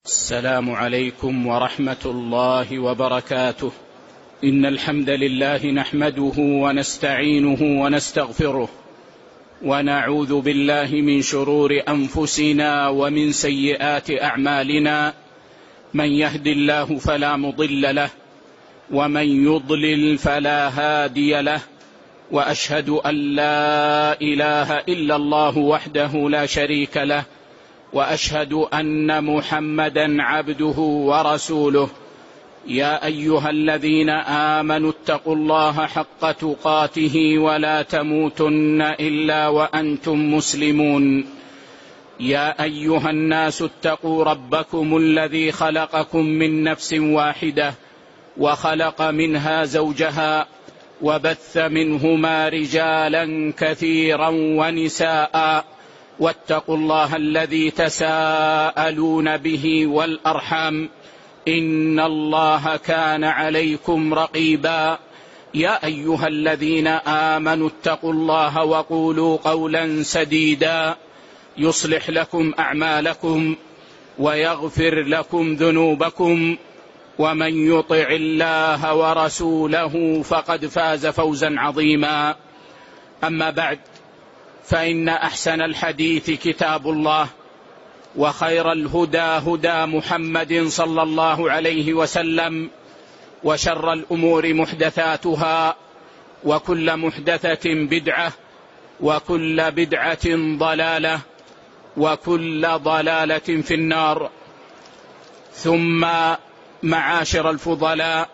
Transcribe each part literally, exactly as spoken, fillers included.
السلام عليكم ورحمة الله وبركاته. إن الحمد لله نحمده ونستعينه ونستغفره، ونعوذ بالله من شرور أنفسنا ومن سيئات أعمالنا. من يهد الله فلا مضل له، ومن يضلل فلا هادي له، وأشهد أن لا إله إلا الله وحده لا شريك له، وأشهد أن محمدا عبده ورسوله. يا أيها الذين آمنوا اتقوا الله حق تقاته ولا تموتن إلا وأنتم مسلمون. يا أيها الناس اتقوا ربكم الذي خلقكم من نفس واحدة، وخلق منها زوجها، وبث منهما رجالا كثيرا ونساء، واتقوا الله الذي تساءلون به والأرحام، إن الله كان عليكم رقيبا. يا أيها الذين آمنوا اتقوا الله وقولوا قولا سديدا يصلح لكم أعمالكم ويغفر لكم ذنوبكم، ومن يطع الله ورسوله فقد فاز فوزا عظيما. أما بعد، فإن أحسن الحديث كتاب الله، وخير الهدى هدى محمد صلى الله عليه وسلم، وشر الأمور محدثاتها، وكل محدثة بدعة، وكل بدعة ضلالة، وكل ضلالة في النار. ثم معاشر الفضلاء،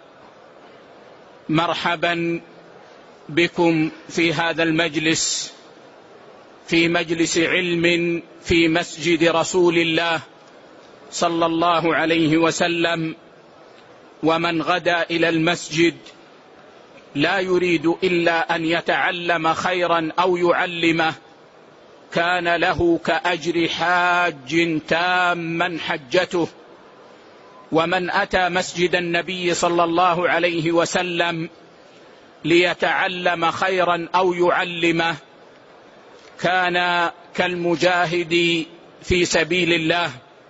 مرحبا بكم في هذا المجلس، في مجلس علم في مسجد رسول الله صلى الله عليه وسلم. ومن غدا إلى المسجد لا يريد إلا أن يتعلم خيرا أو يعلمه كان له كأجر حاج تاما حجته. ومن أتى مسجد النبي صلى الله عليه وسلم ليتعلم خيرا أو يعلمه كان كالمجاهد في سبيل الله.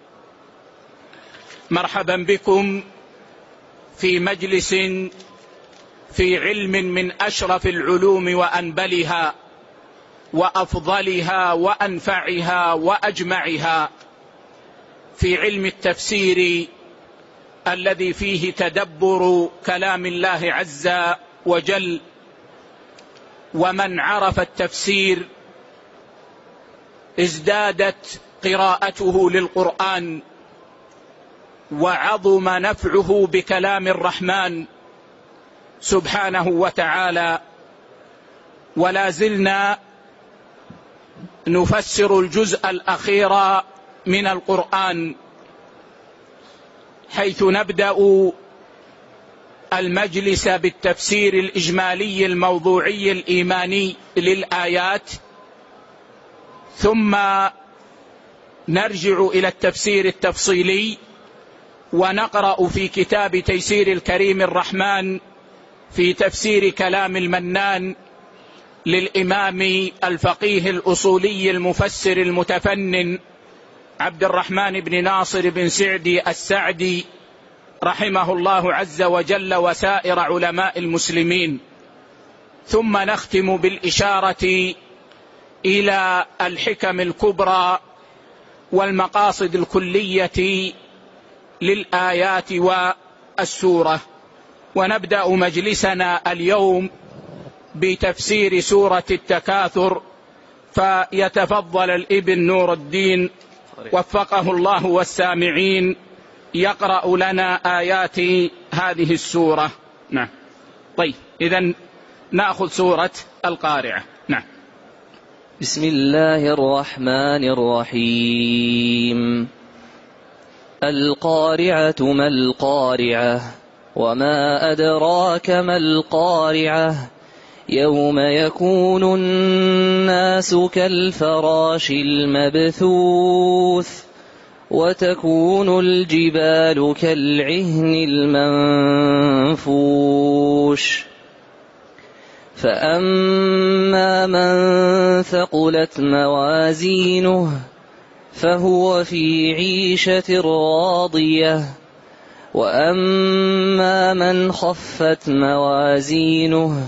مرحبا بكم في مجلس في علم من أشرف العلوم وأنبلها وأفضلها وأنفعها وأجمعها، في علم التفسير الذي فيه تدبر كلام الله عز وجل. ومن عرف التفسير ازدادت قراءته للقرآن، وعظم نفعه بكلام الرحمن سبحانه وتعالى. ولا زلنا نفسر الجزء الأخير من القرآن، حيث نبدأ المجلس بالتفسير الإجمالي الموضوعي الإيماني للآيات، ثم نرجع إلى التفسير التفصيلي ونقرأ في كتاب تيسير الكريم الرحمن في تفسير كلام المنان للإمام الفقيه الأصولي المفسر المتفنن عبد الرحمن بن ناصر بن سعدي السعدي رحمه الله عز وجل، وسائر علماء المسلمين. ثم نختم بالإشارة إلى الحكم الكبرى والمقاصد الكلية للآيات والسورة. ونبدأ مجلسنا اليوم بتفسير سورة التكاثر، فيتفضل الابن نور الدين وفقه الله والسامعين يقرأ لنا آيات هذه السورة. نعم. طيب، إذن نأخذ سورة القارعة. نعم. بسم الله الرحمن الرحيم. القارعة ما القارعة، وما أدراك ما القارعة، يوم يكون الناس كالفراش المبثوث، وتكون الجبال كالعهن المنفوش. فأما من ثقلت موازينه فهو في عيشة راضية وأما من خفت موازينه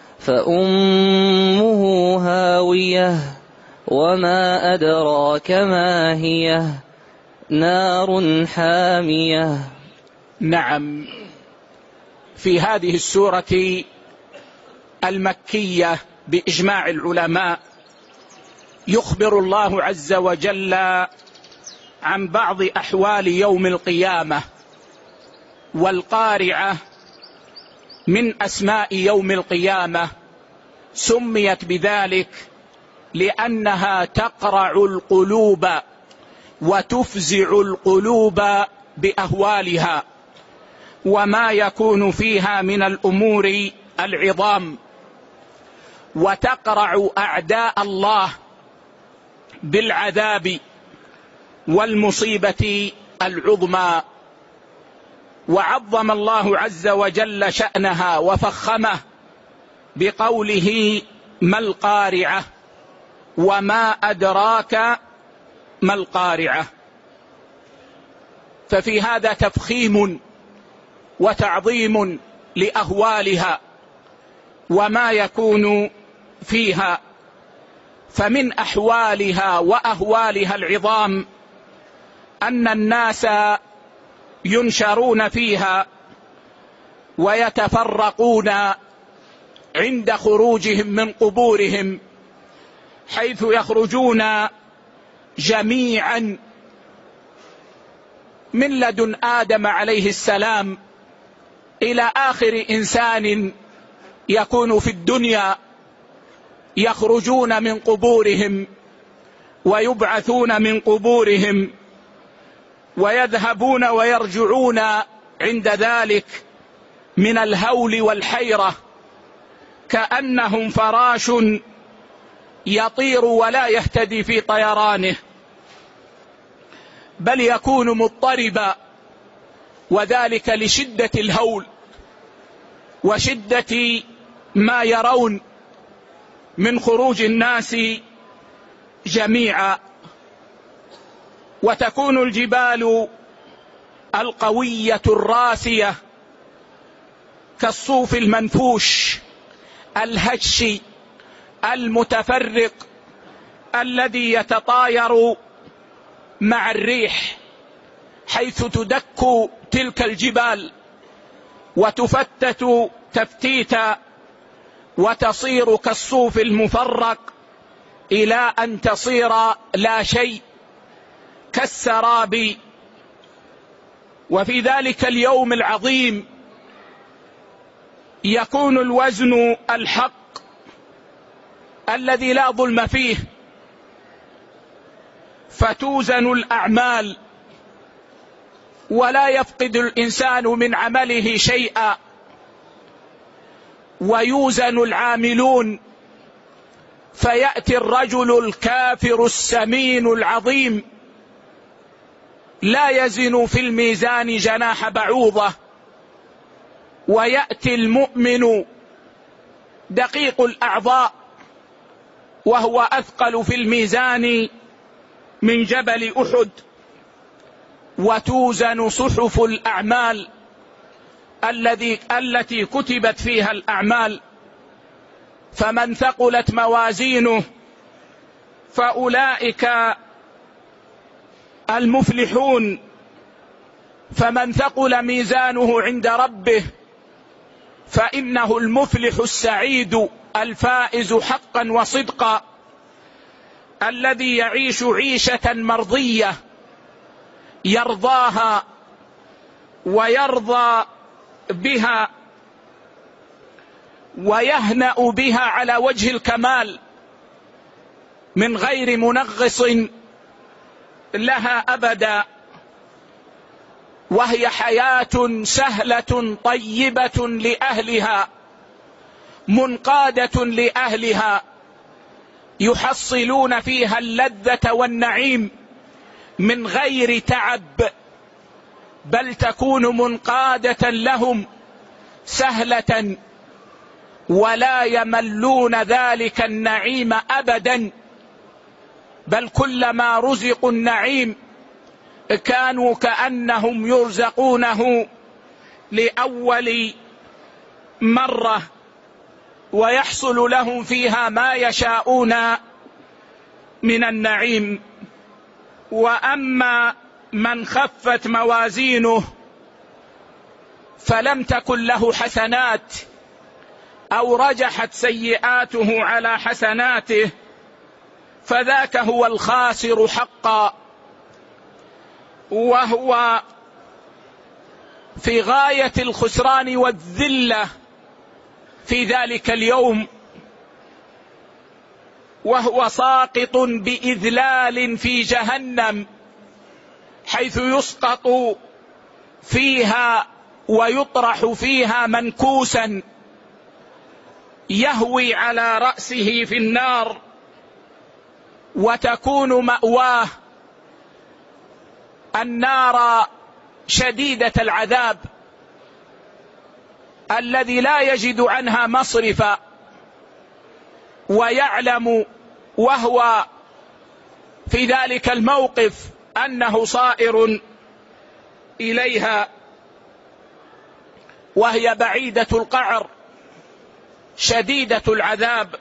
فأمه هاوية وما أدراك ما هي نار حامية. نعم، في هذه السورة المكية بإجماع العلماء يخبر الله عز وجل عن بعض أحوال يوم القيامة، والقارعة من أسماء يوم القيامة سميت بذلك لأنها تقرع القلوب وتفزع القلوب بأهوالها وما يكون فيها من الأمور العظام، وتقرع أعداء الله بالعذاب والمصيبة العظمى. وعظم الله عز وجل شأنها وفخمه بقوله ما القارعة وما أدراك ما القارعة. ففي هذا تفخيم وتعظيم لأهوالها وما يكون فيها. فمن أحوالها وأهوالها العظام أن الناس ينشرون فيها ويتفرقون عند خروجهم من قبورهم، حيث يخرجون جميعا من لدن آدم عليه السلام إلى آخر إنسان يكون في الدنيا، يخرجون من قبورهم ويبعثون من قبورهم ويذهبون ويرجعون عند ذلك من الهول والحيرة كأنهم فراش يطير ولا يهتدي في طيرانه، بل يكون مضطربا، وذلك لشدة الهول وشدة ما يرون من خروج الناس جميعا. وتكون الجبال القوية الراسية كالصوف المنفوش الهش المتفرق الذي يتطاير مع الريح، حيث تدك تلك الجبال وتفتت تفتيتا وتصير كالصوف المفرق إلى أن تصير لا شيء كالسراب. وفي ذلك اليوم العظيم يكون الوزن الحق الذي لا ظلم فيه، فتوزن الأعمال ولا يفقد الإنسان من عمله شيئا، ويوزن العاملون فيأتي الرجل الكافر السمين العظيم لا يزن في الميزان جناح بعوضة، ويأتي المؤمن دقيق الأعضاء وهو أثقل في الميزان من جبل أحد. وتوزن صحف الأعمال الذي التي كتبت فيها الأعمال، فمن ثقلت موازينه فأولئك المفلحون، فمن ثقل ميزانه عند ربه فإنه المفلح السعيد الفائز حقا وصدقا، الذي يعيش عيشة مرضية يرضاها ويرضى بها ويهنأ بها على وجه الكمال من غير منغص لها أبدا، وهي حياة سهلة طيبة لأهلها منقادة لأهلها، يحصلون فيها اللذة والنعيم من غير تعب، بل تكون منقادة لهم سهلة، ولا يملون ذلك النعيم أبدا، بل كلما رزقوا النعيم كانوا كأنهم يرزقونه لأول مرة، ويحصل لهم فيها ما يشاءون من النعيم. وأما من خفت موازينه فلم تكن له حسنات أو رجحت سيئاته على حسناته فذاك هو الخاسر حقا، وهو في غاية الخسران والذلة في ذلك اليوم، وهو ساقط بإذلال في جهنم، حيث يسقط فيها ويطرح فيها منكوسا يهوي على رأسه في النار، وتكون مأواه النار شديدة العذاب الذي لا يجد عنها مصرفا، ويعلم وهو في ذلك الموقف أنه صائر إليها، وهي بعيدة القعر شديدة العذاب.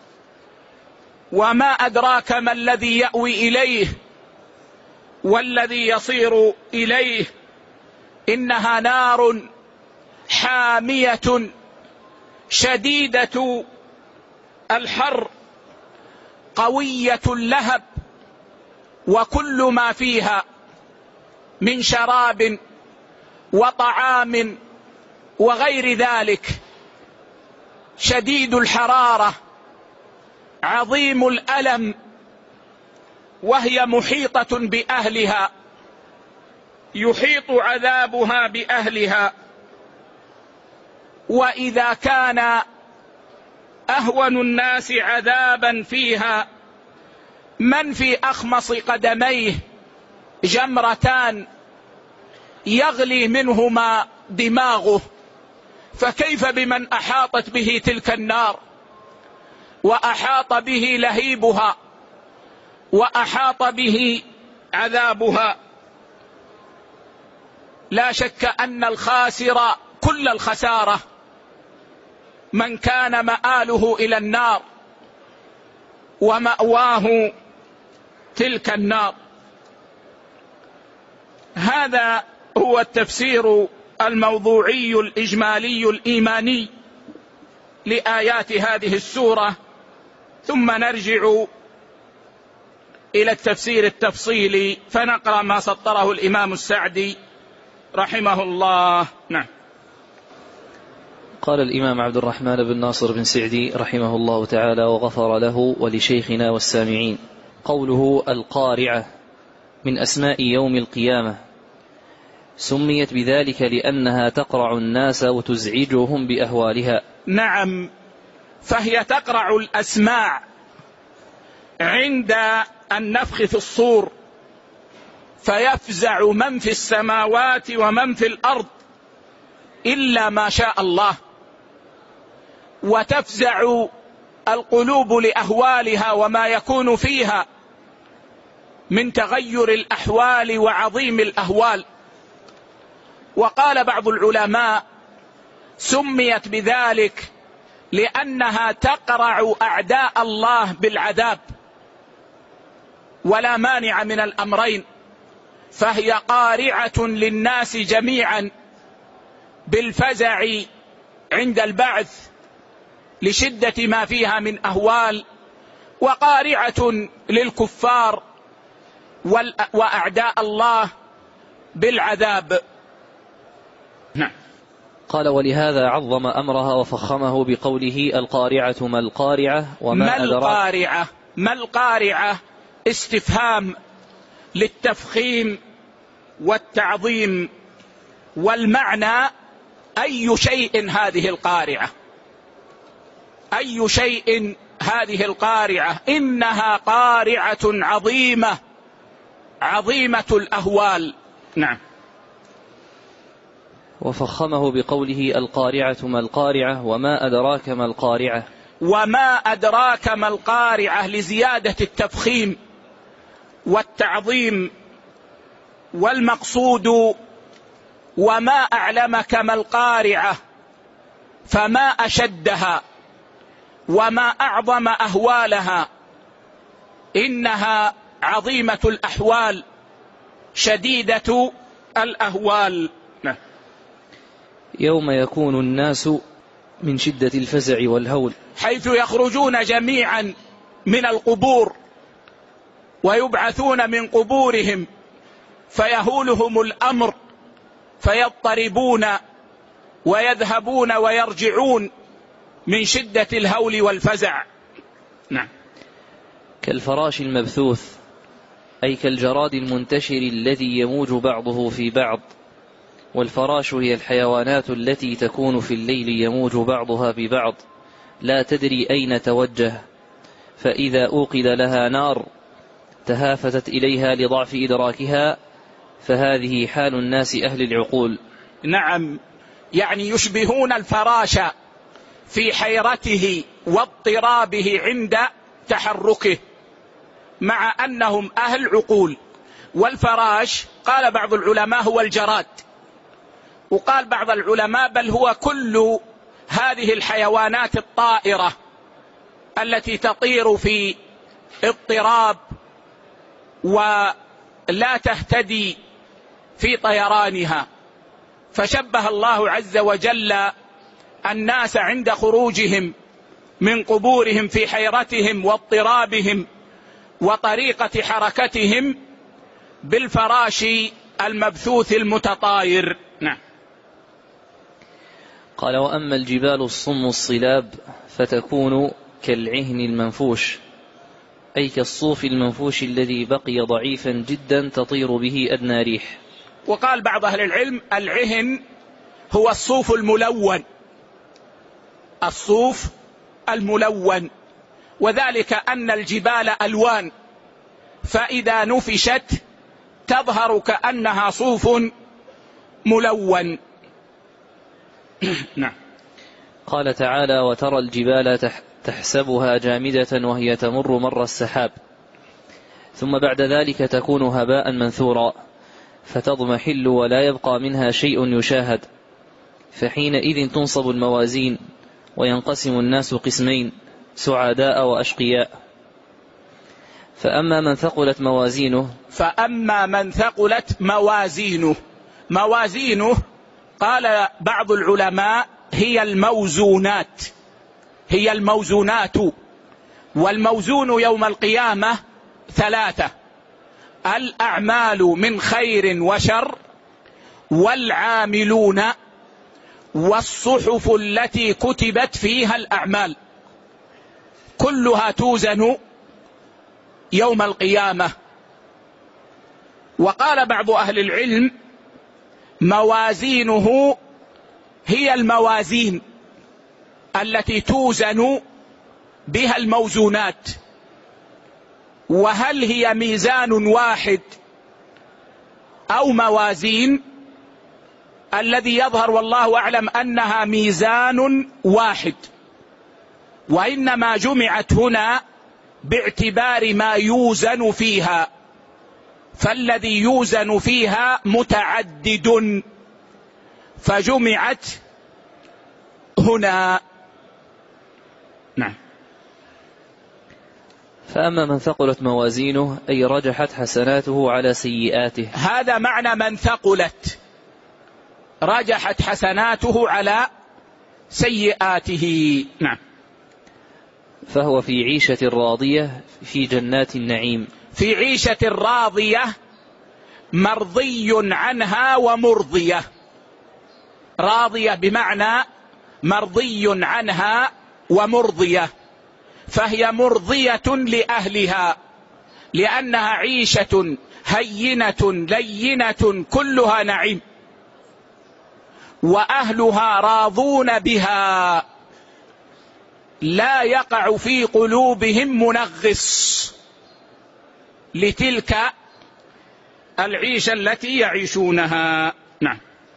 وما أدراك ما الذي يأوي إليه والذي يصير إليه، إنها نار حامية شديدة الحر قوية اللهب، وكل ما فيها من شراب وطعام وغير ذلك شديد الحرارة عظيم الألم، وهي محيطة بأهلها، يحيط عذابها بأهلها. وإذا كان أهون الناس عذابا فيها من في أخمص قدميه جمرتان يغلي منهما دماغه، فكيف بمن أحاطت به تلك النار وأحاط به لهيبها وأحاط به عذابها. لا شك أن الخاسر كل الخسارة من كان مآله إلى النار ومأواه تلك النار. هذا هو التفسير الموضوعي الإجمالي الإيماني لآيات هذه السورة، ثم نرجع إلى التفسير التفصيلي فنقرأ ما سطره الإمام السعدي رحمه الله. نعم. قال الإمام عبد الرحمن بن ناصر بن سعدي رحمه الله تعالى وغفر له ولشيخنا والسامعين: قوله القارعة من أسماء يوم القيامة، سميت بذلك لأنها تقرع الناس وتزعجهم بأهوالها. نعم، فهي تقرع الأسماع عند النفخ في الصور، فيفزع من في السماوات ومن في الأرض إلا ما شاء الله، وتفزع القلوب لأهوالها وما يكون فيها من تغير الأحوال وعظيم الأهوال. وقال بعض العلماء سميت بذلك لأنها تقرع أعداء الله بالعذاب، ولا مانع من الأمرين، فهي قارعة للناس جميعا بالفزع عند البعث لشدة ما فيها من أهوال، وقارعة للكفار وأعداء الله بالعذاب. نعم. قال: ولهذا عظم أمرها وفخمه بقوله القارعة ما القارعة وما ما أدراك. القارعة ما القارعة استفهام للتفخيم والتعظيم، والمعنى أي شيء هذه القارعة، أي شيء هذه القارعة، إنها قارعة عظيمة عظيمة الأهوال. نعم. وفخمه بقوله القارعة ما القارعة وما أدراك ما القارعة. وما أدراك ما القارعة لزيادة التفخيم والتعظيم، والمقصود وما أعلمك ما القارعة فما أشدها وما أعظم أهوالها إنها عظيمة الأحوال شديدة الأهوال. يوم يكون الناس من شدة الفزع والهول، حيث يخرجون جميعا من القبور ويبعثون من قبورهم فيهولهم الأمر فيضطربون ويذهبون ويرجعون من شدة الهول والفزع. نعم. كالفراش المبثوث، أي كالجراد المنتشر الذي يموج بعضه في بعض. والفراش هي الحيوانات التي تكون في الليل يموج بعضها ببعض لا تدري أين توجه، فإذا أوقد لها نار تهافتت إليها لضعف إدراكها، فهذه حال الناس أهل العقول. نعم، يعني يشبهون الفراش في حيرته واضطرابه عند تحركه، مع أنهم أهل عقول. والفراش قال بعض العلماء هو الجراد، وقال بعض العلماء بل هو كل هذه الحيوانات الطائرة التي تطير في اضطراب ولا تهتدي في طيرانها. فشبه الله عز وجل الناس عند خروجهم من قبورهم في حيرتهم واضطرابهم وطريقة حركتهم بالفراش المبثوث المتطاير. نعم. قال: وأما الجبال الصم الصلاب فتكون كالعهن المنفوش، أي كالصوف المنفوش الذي بقي ضعيفا جدا تطير به أدنى ريح. وقال بعض أهل العلم العهن هو الصوف الملون، الصوف الملون، وذلك أن الجبال ألوان، فإذا نفشت تظهر كأنها صوف ملون. نعم. قال تعالى: وترى الجبال تحسبها جامدة وهي تمر مر السحاب، ثم بعد ذلك تكون هباء منثورا فتضمحل ولا يبقى منها شيء يشاهد، فحينئذ تنصب الموازين وينقسم الناس قسمين، سعداء وأشقياء. فأما من ثقلت موازينه فأما من ثقلت موازينه موازينه قال بعض العلماء هي الموزونات، هي الموزونات. والموزون يوم القيامة ثلاثة: الأعمال من خير وشر، والعاملون، والصحف التي كتبت فيها الأعمال، كلها توزن يوم القيامة. وقال بعض أهل العلم موازينه هي الموازين التي توزن بها الموزونات. وهل هي ميزان واحد أو موازين؟ الذي يظهر والله أعلم أنها ميزان واحد، وإنما جمعت هنا باعتبار ما يوزن فيها، فالذي يوزن فيها متعدد فجمعت هنا. نعم. فأما من ثقلت موازينه أي رجحت حسناته على سيئاته، هذا معنى من ثقلت، رجحت حسناته على سيئاته. نعم. فهو في عيشة راضية في جنات النعيم. في عيشة راضية مرضي عنها ومرضية. راضية بمعنى مرضي عنها ومرضية، فهي مرضية لأهلها لأنها عيشة هينة لينة كلها نعيم، وأهلها راضون بها، لا يقع في قلوبهم منغص لتلك العيشة التي يعيشونها. نعم.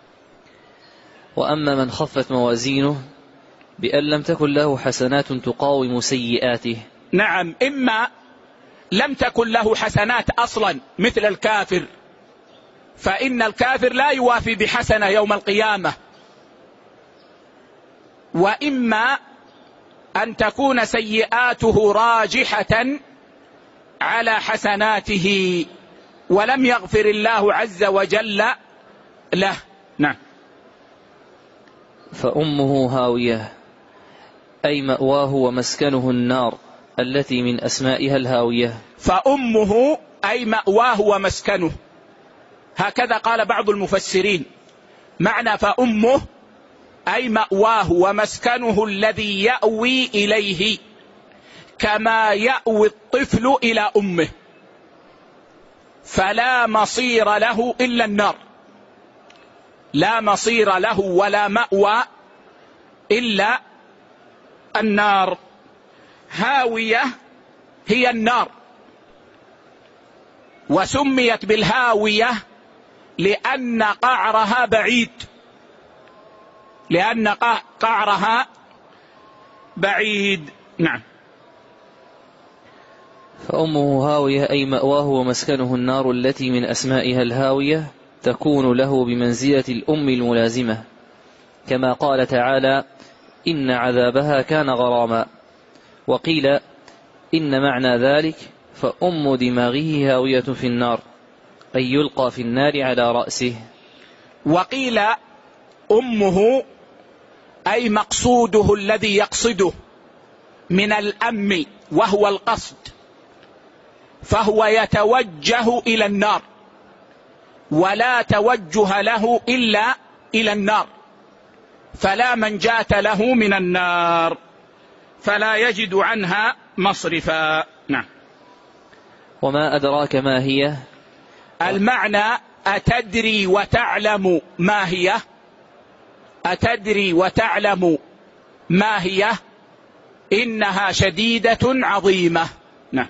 وأما من خفت موازينه بأن لم تكن له حسنات تقاوم سيئاته. نعم، إما لم تكن له حسنات أصلا مثل الكافر، فإن الكافر لا يوافي بحسنة يوم القيامة. وإما أن تكون سيئاته راجحة على حسناته ولم يغفر الله عز وجل له. نعم. فأمه هاوية أي مأواه ومسكنه النار التي من أسمائها الهاوية. فأمه أي مأواه ومسكنه، هكذا قال بعض المفسرين، معنى فأمه أي مأواه ومسكنه الذي يأوي إليه، كما يأوي الطفل إلى أمه، فلا مصير له إلا النار، لا مصير له ولا مأوى إلا النار. هاوية هي النار، وسميت بالهاوية لأن قعرها بعيد، لأن قعرها بعيد. نعم. فأمه هاوية أي مأواه ومسكنه النار التي من أسمائها الهاوية، تكون له بمنزلة الأم الملازمة، كما قال تعالى: إن عذابها كان غراما. وقيل إن معنى ذلك فأم دماغه هاوية في النار، أي يلقى في النار على رأسه. وقيل أمه أي مقصوده الذي يقصده من الأم وهو القصد، فهو يتوجه إلى النار ولا توجه له إلا إلى النار، فلا منجاة له من النار، فلا يجد عنها مصرفا. نعم. وما أدراك ما هي؟ المعنى أتدري وتعلم ما هي، أتدري وتعلم ما هي، إنها شديدة عظيمة. نعم.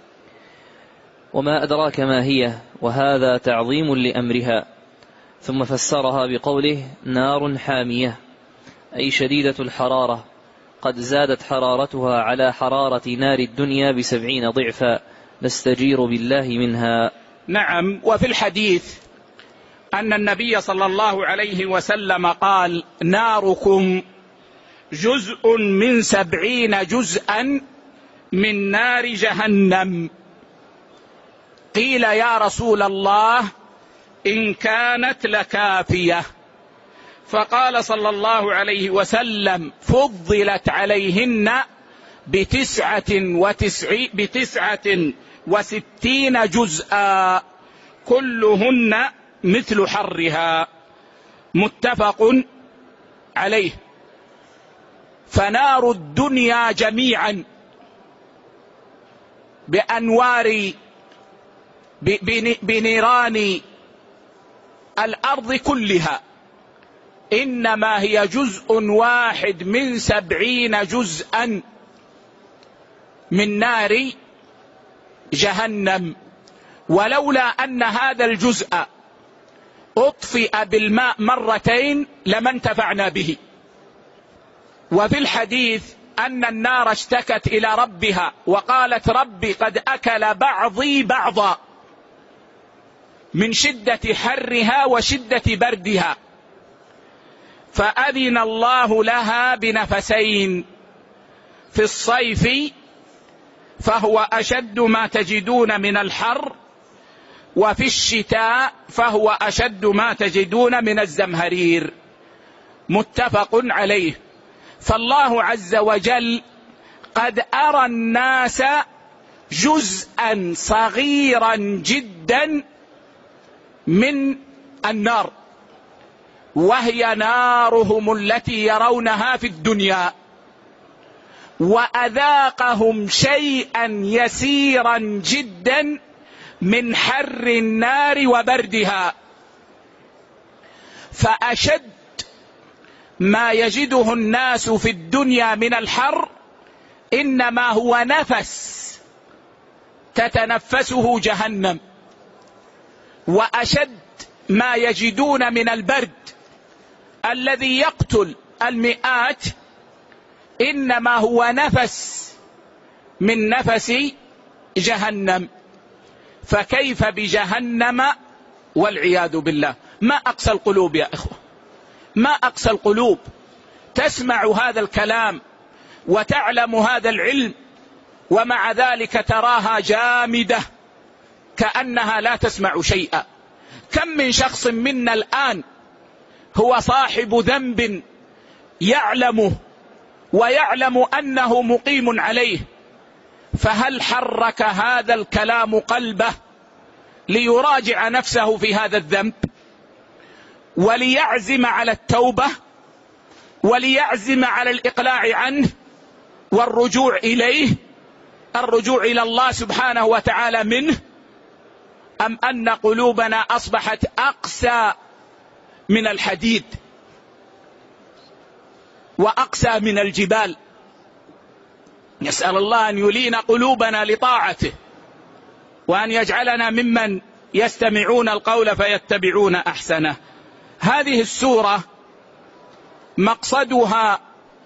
وما أدراك ما هي، وهذا تعظيم لأمرها، ثم فسرها بقوله نار حامية أي شديدة الحرارة، قد زادت حرارتها على حرارة نار الدنيا بسبعين ضعفا، نستجير بالله منها. نعم. وفي الحديث أن النبي صلى الله عليه وسلم قال: ناركم جزء من سبعين جزءا من نار جهنم. قيل: يا رسول الله إن كانت لكافية؟ فقال صلى الله عليه وسلم: فضلت عليهن بتسعة, وتسع بتسعة وستين جزءا كلهن مثل حرها. متفق عليه. فنار الدنيا جميعا بأنوار بنيران الأرض كلها إنما هي جزء واحد من سبعين جزءا من نار جهنم، ولولا أن هذا الجزء أطفئ بالماء مرتين لما انتفعنا به. وفي الحديث أن النار اشتكت إلى ربها وقالت: ربي قد أكل بعضي بعضا، من شدة حرها وشدة بردها، فأذن الله لها بنفسين، في الصيف فهو أشد ما تجدون من الحر، وفي الشتاء فهو أشد ما تجدون من الزمهرير. متفق عليه. فالله عز وجل قد أرى الناس جزءا صغيرا جدا من النار، وهي نارهم التي يرونها في الدنيا، وأذاقهم شيئا يسيرا جدا من حر النار وبردها. فأشد ما يجده الناس في الدنيا من الحر إنما هو نفس تتنفسه جهنم، وأشد ما يجدون من البرد الذي يقتل المئات إنما هو نفس من نفس جهنم، فكيف بجهنم والعياذ بالله. ما أقسى القلوب يا إخوة، ما أقسى القلوب، تسمع هذا الكلام وتعلم هذا العلم، ومع ذلك تراها جامدة كأنها لا تسمع شيئا. كم من شخص منا الآن هو صاحب ذنب يعلمه ويعلم أنه مقيم عليه، فهل حرك هذا الكلام قلبه ليراجع نفسه في هذا الذنب وليعزم على التوبة وليعزم على الإقلاع عنه والرجوع إليه، الرجوع إلى الله سبحانه وتعالى منه؟ أم أن قلوبنا أصبحت أقسى من الحديد وأقسى من الجبال؟ نسأل الله أن يلين قلوبنا لطاعته، وأن يجعلنا ممن يستمعون القول فيتبعون أحسنه. هذه السورة مقصدها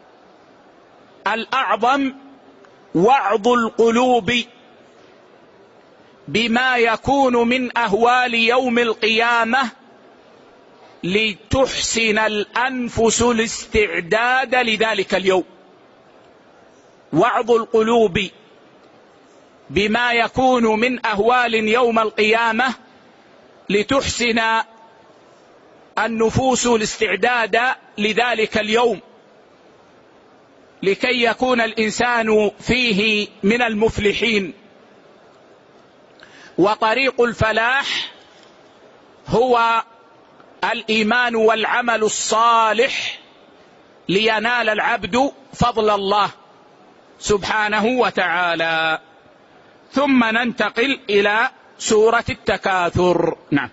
الأعظم وعظ القلوب بما يكون من أهوال يوم القيامة لتحسن الأنفس الاستعداد لذلك اليوم. وعظ القلوب بما يكون من أهوال يوم القيامة لتحسن النفوس الاستعداد لذلك اليوم، لكي يكون الإنسان فيه من المفلحين. وطريق الفلاح هو الإيمان والعمل الصالح لينال العبد فضل الله سبحانه وتعالى. ثم ننتقل إلى سورة التكاثر. نعم.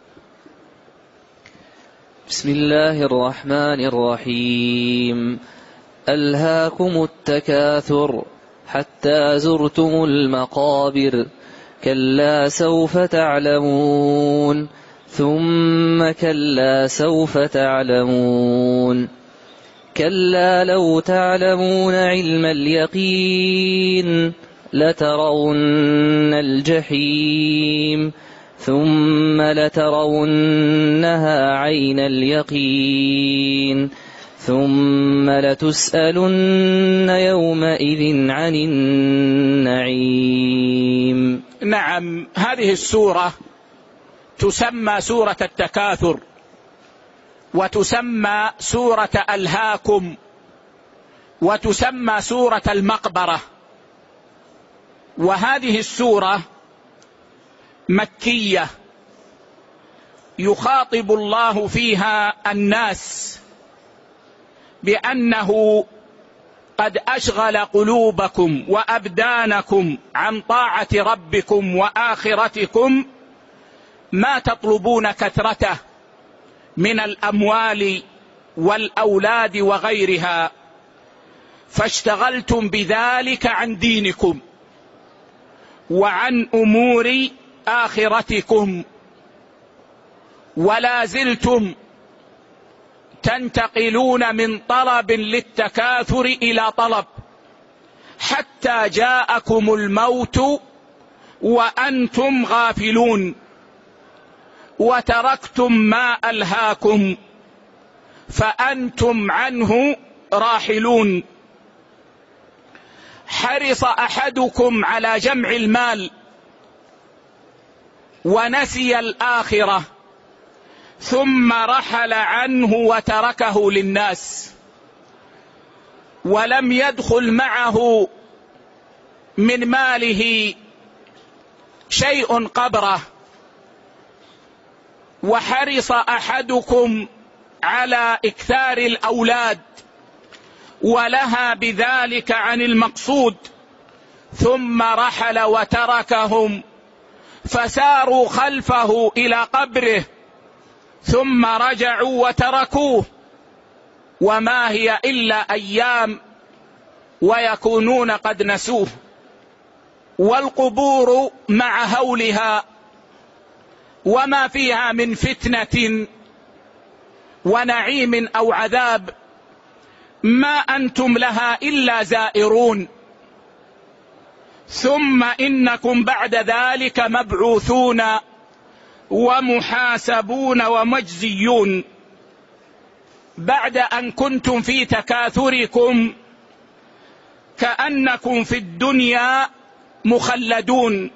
بسم الله الرحمن الرحيم. ألهاكم التكاثر حتى زرتم المقابر، كلا سوف تعلمون ثم كلا سوف تعلمون، كلا لو تعلمون علم اليقين لترون الجحيم ثم لترونها عين اليقين ثم لتسألن يومئذ عن النعيم. نعم، هذه السورة تسمى سورة التكاثر، وتسمى سورة ألهاكم، وتسمى سورة المقبرة. وهذه السورة مكية، يخاطب الله فيها الناس بأنه قد أشغل قلوبكم وأبدانكم عن طاعة ربكم وآخرتكم ما تطلبون كثرته من الأموال والأولاد وغيرها، فاشتغلتم بذلك عن دينكم وعن أمور آخرتكم، ولا زلتم تنتقلون من طلب للتكاثر إلى طلب حتى جاءكم الموت وأنتم غافلون، وتركتم ما ألهاكم فأنتم عنه راحلون. حرص أحدكم على جمع المال ونسي الآخرة ثم رحل عنه وتركه للناس، ولم يدخل معه من ماله شيء قبره. وحرص أحدكم على إكثار الأولاد ولها بذلك عن المقصود، ثم رحل وتركهم فساروا خلفه إلى قبره ثم رجعوا وتركوه، وما هي إلا أيام ويكونون قد نسوه. والقبور مع هولها وما فيها من فتنة ونعيم أو عذاب ما أنتم لها إلا زائرون، ثم إنكم بعد ذلك مبعوثون ومحاسبون ومجزيون. بعد أن كنتم في تكاثركم كأنكم في الدنيا مخلدون،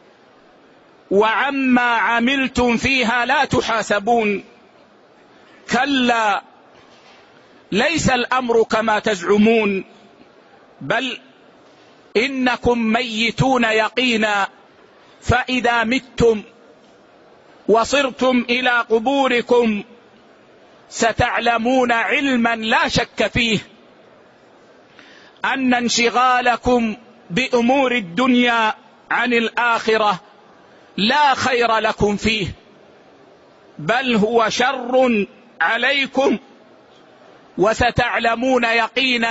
وعما عملتم فيها لا تحاسبون. كلا، ليس الأمر كما تزعمون، بل إنكم ميتون يقينا، فإذا متم وصرتم إلى قبوركم ستعلمون علما لا شك فيه أن انشغالكم بأمور الدنيا عن الآخرة لا خير لكم فيه، بل هو شر عليكم، وستعلمون يقينا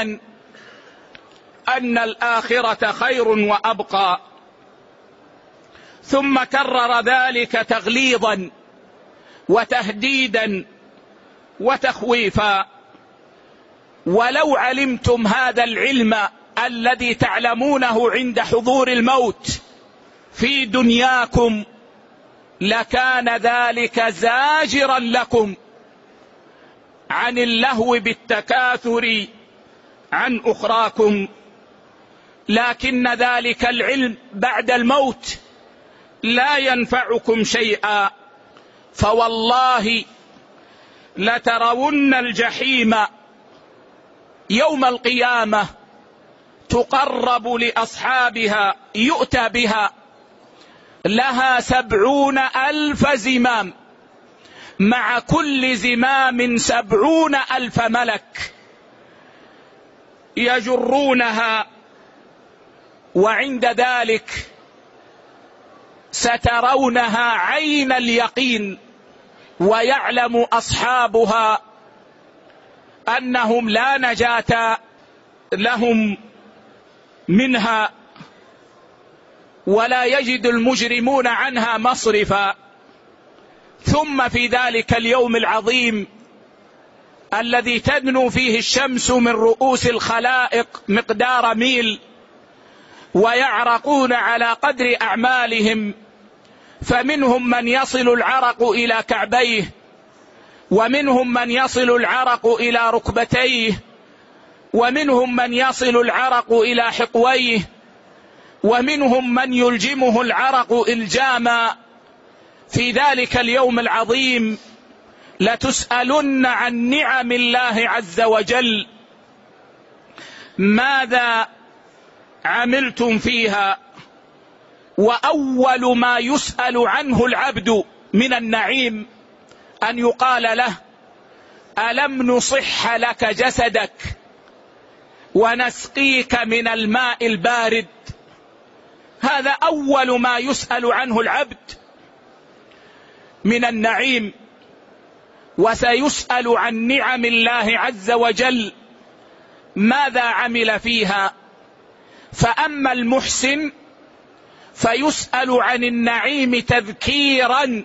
أن الآخرة خير وأبقى. ثم كرر ذلك تغليظا وتهديدا وتخويفا. ولو علمتم هذا العلم الذي تعلمونه عند حضور الموت في دنياكم لكان ذلك زاجرا لكم عن اللهو بالتكاثر عن أخراكم، لكن ذلك العلم بعد الموت لا ينفعكم شيئا. فوالله لترون الجحيم يوم القيامة تقرب لأصحابها، يؤتى بها، لها سبعون ألف زمام، مع كل زمام سبعون ألف ملك يجرونها. وعند ذلك سترونها عين اليقين، ويعلم أصحابها أنهم لا نجاة لهم منها، ولا يجد المجرمون عنها مصرفا. ثم في ذلك اليوم العظيم الذي تدنو فيه الشمس من رؤوس الخلائق مقدار ميل، ويعرقون على قدر أعمالهم، فمنهم من يصل العرق إلى كعبيه، ومنهم من يصل العرق إلى ركبتيه، ومنهم من يصل العرق إلى حقويه، ومنهم من يلجمه العرق إلجاما. في ذلك اليوم العظيم لتسألن عن نعم الله عز وجل، ماذا عملتم فيها؟ وأول ما يسأل عنه العبد من النعيم أن يقال له: ألم نصح لك جسدك ونسقيك من الماء البارد؟ هذا أول ما يسأل عنه العبد من النعيم. وسيسأل عن نعم الله عز وجل ماذا عمل فيها. فأما المحسن فيسأل عن النعيم تذكيرا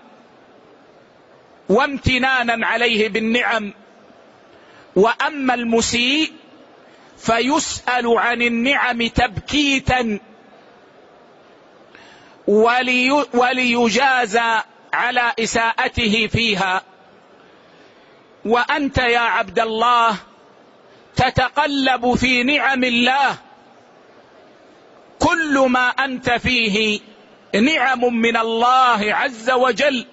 وامتنانا عليه بالنعم، وأما المسيء فيسأل عن النعم تبكيتا ولي وليجازى على إساءته فيها. وأنت يا عبد الله تتقلب في نعم الله، كل ما أنت فيه نعم من الله عز وجل،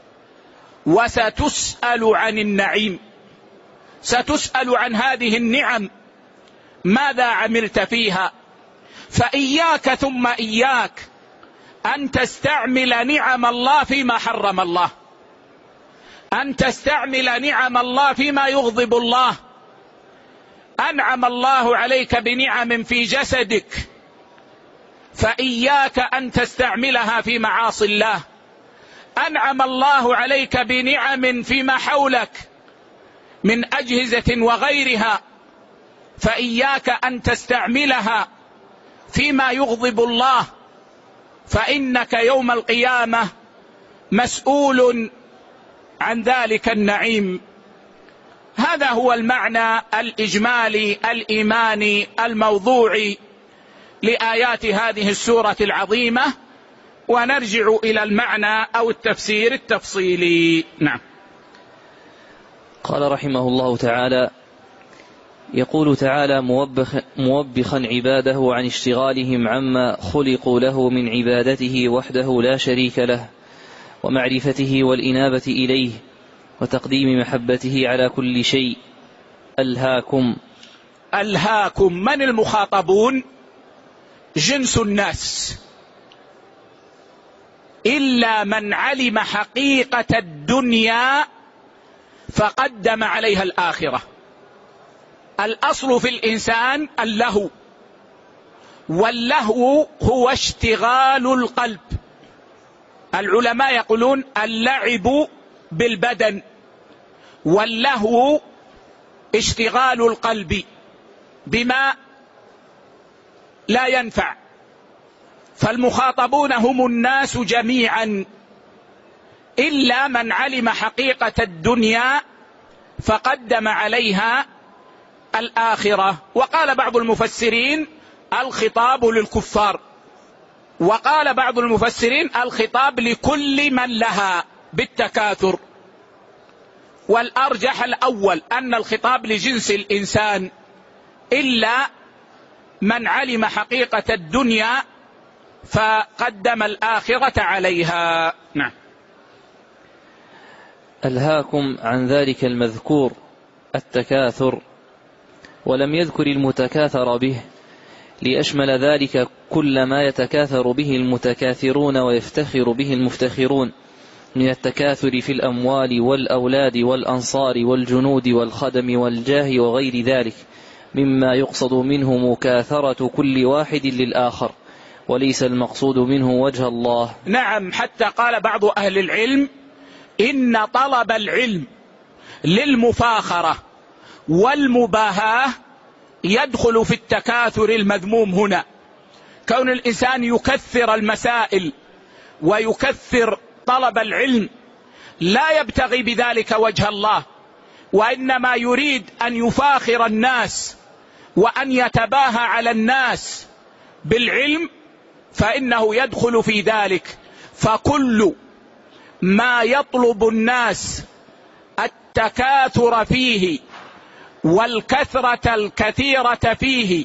وستسأل عن النعيم، ستسأل عن هذه النعم ماذا عملت فيها. فإياك ثم إياك أن تستعمل نعم الله فيما حرم الله، أن تستعمل نعم الله فيما يغضب الله. أنعم الله عليك بنعم في جسدك، فإياك أن تستعملها في معاصي الله. أنعم الله عليك بنعم فيما حولك من أجهزة وغيرها، فإياك أن تستعملها فيما يغضب الله، فإنك يوم القيامة مسؤول عن ذلك النعيم. هذا هو المعنى الإجمالي الإيماني الموضوعي لآيات هذه السورة العظيمة، ونرجع إلى المعنى أو التفسير التفصيلي. نعم. قال رحمه الله تعالى: يقول تعالى موبخ موبخا عباده عن اشتغالهم عما خلقوا له من عبادته وحده لا شريك له، ومعرفته والإنابة إليه، وتقديم محبته على كل شيء. ألهاكم. ألهاكم من المخاطبون؟ جنس الناس، إلا من علم حقيقة الدنيا فقدم عليها الآخرة. الأصل في الإنسان اللهو، واللهو هو اشتغال القلب. العلماء يقولون اللعب بالبدن، واللهو اشتغال القلب بما لا ينفع. فالمخاطبون هم الناس جميعا، إلا من علم حقيقة الدنيا فقدم عليها الآخرة. وقال بعض المفسرين الخطاب للكفار، وقال بعض المفسرين الخطاب لكل من لها بالتكاثر. والأرجح الأول أن الخطاب لجنس الإنسان، إلا من علم حقيقة الدنيا فقدم الآخرة عليها. نعم. ألهاكم عن ذلك المذكور التكاثر، ولم يذكر المتكاثر به، ليشمل ذلك كل ما يتكاثر به المتكاثرون ويفتخر به المفتخرون من التكاثر في الأموال والأولاد والأنصار والجنود والخدم والجاه وغير ذلك، مما يقصد منه مكاثرة كل واحد للآخر، وليس المقصود منه وجه الله. نعم، حتى قال بعض أهل العلم إن طلب العلم للمفاخرة والمباهاة يدخل في التكاثر المذموم هنا. كون الإنسان يكثر المسائل ويكثر طلب العلم لا يبتغي بذلك وجه الله، وإنما يريد أن يفاخر الناس وأن يتباهى على الناس بالعلم، فإنه يدخل في ذلك. فكل ما يطلب الناس التكاثر فيه والكثرة الكثيرة فيه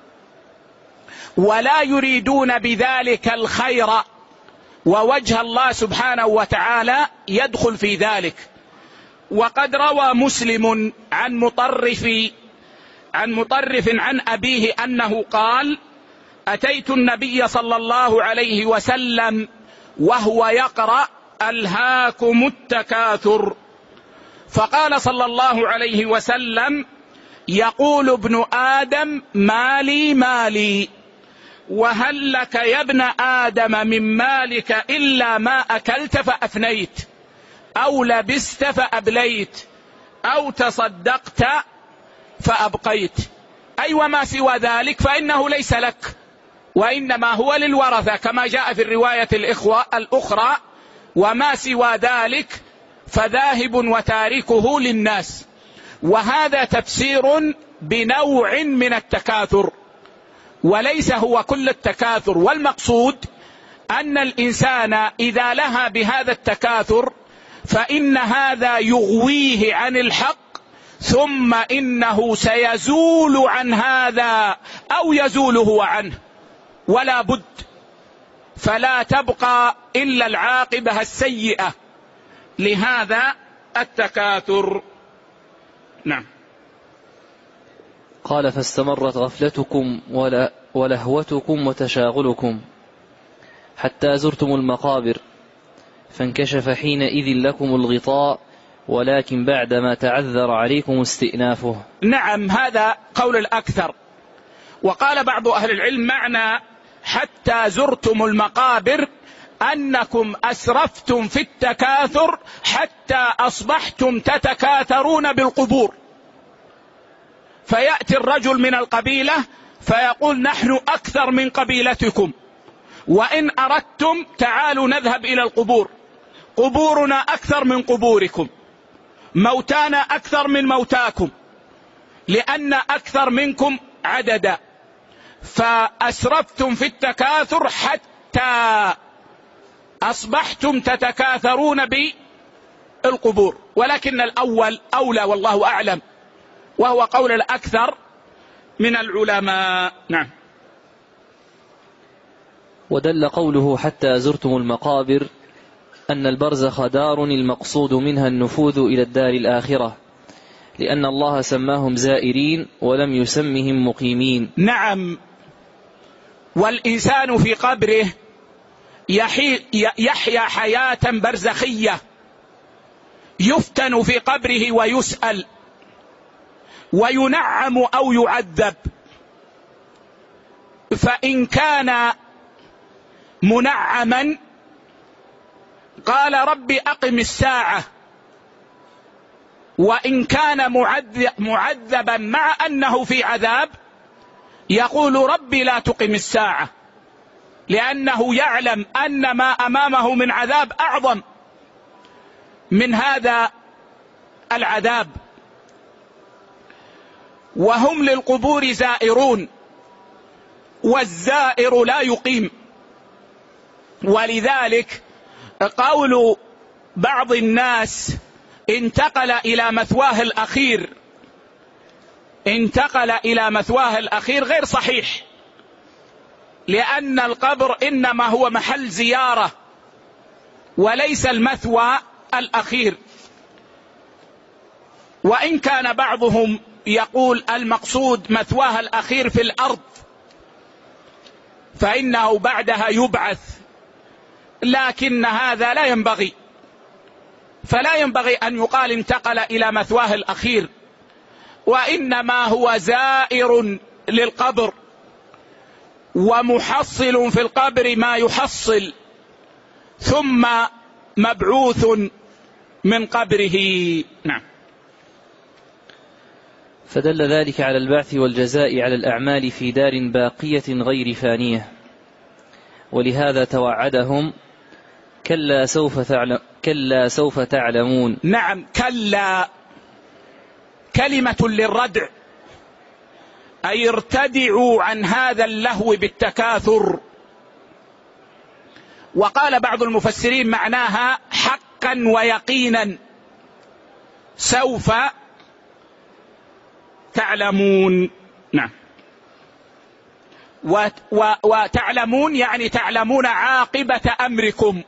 ولا يريدون بذلك الخير ووجه الله سبحانه وتعالى يدخل في ذلك. وقد روى مسلم عن مطرف عن مطرف عن أبيه أنه قال: أتيت النبي صلى الله عليه وسلم وهو يقرأ ألهاكم التكاثر، فقال صلى الله عليه وسلم: يقول ابن آدم مالي مالي، وهل لك يا ابن آدم من مالك إلا ما أكلت فأفنيت، أو لبست فأبليت، أو تصدقت فأبقيت، أي وما سوى ذلك فإنه ليس لك، وإنما هو للورثة، كما جاء في الرواية الإخوة الأخرى: وما سوى ذلك فذاهب وتاركه للناس. وهذا تفسير بنوع من التكاثر، وليس هو كل التكاثر. والمقصود أن الإنسان إذا لها بهذا التكاثر فإن هذا يغويه عن الحق، ثم إنه سيزول عن هذا أو يزول هو عنه ولا بد، فلا تبقى إلا العاقبة السيئة لهذا التكاثر. نعم. قال: فاستمرت غفلتكم ولهوتكم وتشاغلكم حتى زرتم المقابر، فانكشف حينئذ لكم الغطاء، ولكن بعدما تعذر عليكم استئنافه. نعم، هذا قول الأكثر. وقال بعض أهل العلم معنى حتى زرتم المقابر أنكم أسرفتم في التكاثر حتى أصبحتم تتكاثرون بالقبور، فيأتي الرجل من القبيلة فيقول: نحن أكثر من قبيلتكم، وإن أردتم تعالوا نذهب إلى القبور، قبورنا أكثر من قبوركم، موتانا أكثر من موتاكم، لأن أكثر منكم عددا. فأسرفتم في التكاثر حتى أصبحتم تتكاثرون بالقبور، ولكن الأول أولى والله أعلم، وهو قول الأكثر من العلماء. نعم. ودل قوله حتى زرتم المقابر أن البرزخ دار المقصود منها النفوذ إلى الدار الآخرة، لأن الله سماهم زائرين ولم يسمهم مقيمين. نعم. والإنسان في قبره يحيا حياة برزخية، يفتن في قبره ويسأل وينعم أو يعذب. فإن كان منعما قال رب أقم الساعة، وإن كان معذبا مع أنه في عذاب يقول رب لا تقم الساعة، لأنه يعلم أن ما أمامه من عذاب أعظم من هذا العذاب. وهم للقبور زائرون، والزائر لا يقيم. ولذلك قول بعض الناس انتقل إلى مثواه الأخير انتقل إلى مثواه الأخير غير صحيح، لأن القبر إنما هو محل زيارة وليس المثوى الأخير. وإن كان بعضهم يقول المقصود مثواه الأخير في الأرض فإنه بعدها يبعث، لكن هذا لا ينبغي، فلا ينبغي أن يقال انتقل إلى مثواه الأخير، وإنما هو زائر للقبر ومحصل في القبر ما يحصل، ثم مبعوث من قبره. نعم. فدل ذلك على البعث والجزاء على الأعمال في دار باقية غير فانية، ولهذا توعدهم كلا سوف تعلم كلا سوف تعلمون. نعم. كلا كلمة للردع، أي ارتدعوا عن هذا اللهو بالتكاثر. وقال بعض المفسرين معناها حقا ويقينا سوف تعلمون. نعم. وتعلمون يعني تعلمون عاقبة أمركم،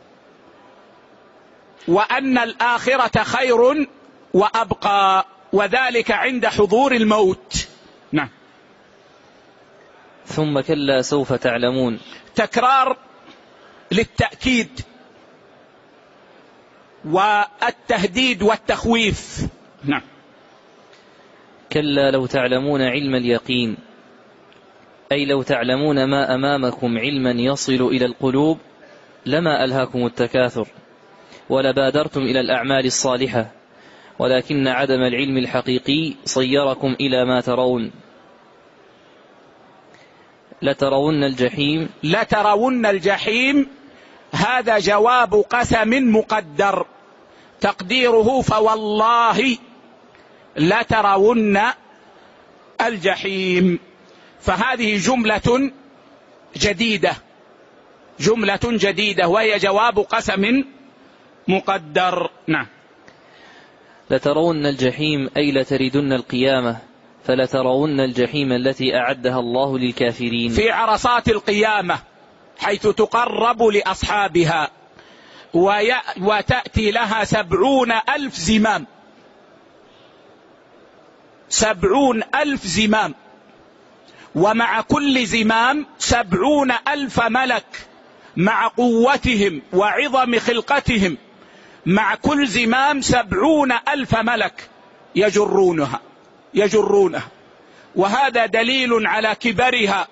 وأن الآخرة خير وأبقى، وذلك عند حضور الموت. نعم. ثم كلا سوف تعلمون، تكرار للتأكيد والتهديد والتخويف. نعم. كلا لو تعلمون علم اليقين، أي لو تعلمون ما أمامكم علما يصل إلى القلوب لما ألهاكم التكاثر ولبادرتم إلى الأعمال الصالحة، ولكن عدم العلم الحقيقي صيركم إلى ما ترون. لترون الجحيم لترون الجحيم هذا جواب قسم مقدر، تقديره فوالله لترون الجحيم. فهذه جملة جديدة جملة جديدة وهي جواب قسم مقدر. نعم. لترون الجحيم أي لتردن القيامة، فلترون الجحيم التي أعدها الله للكافرين في عرصات القيامة، حيث تقرب لأصحابها وتأتي لها سبعون ألف زمام سبعون ألف زمام ومع كل زمام سبعون ألف ملك، مع قوتهم وعظم خلقتهم مع كل زمام سبعون ألف ملك يجرونها يجرونها وهذا دليل على كبرها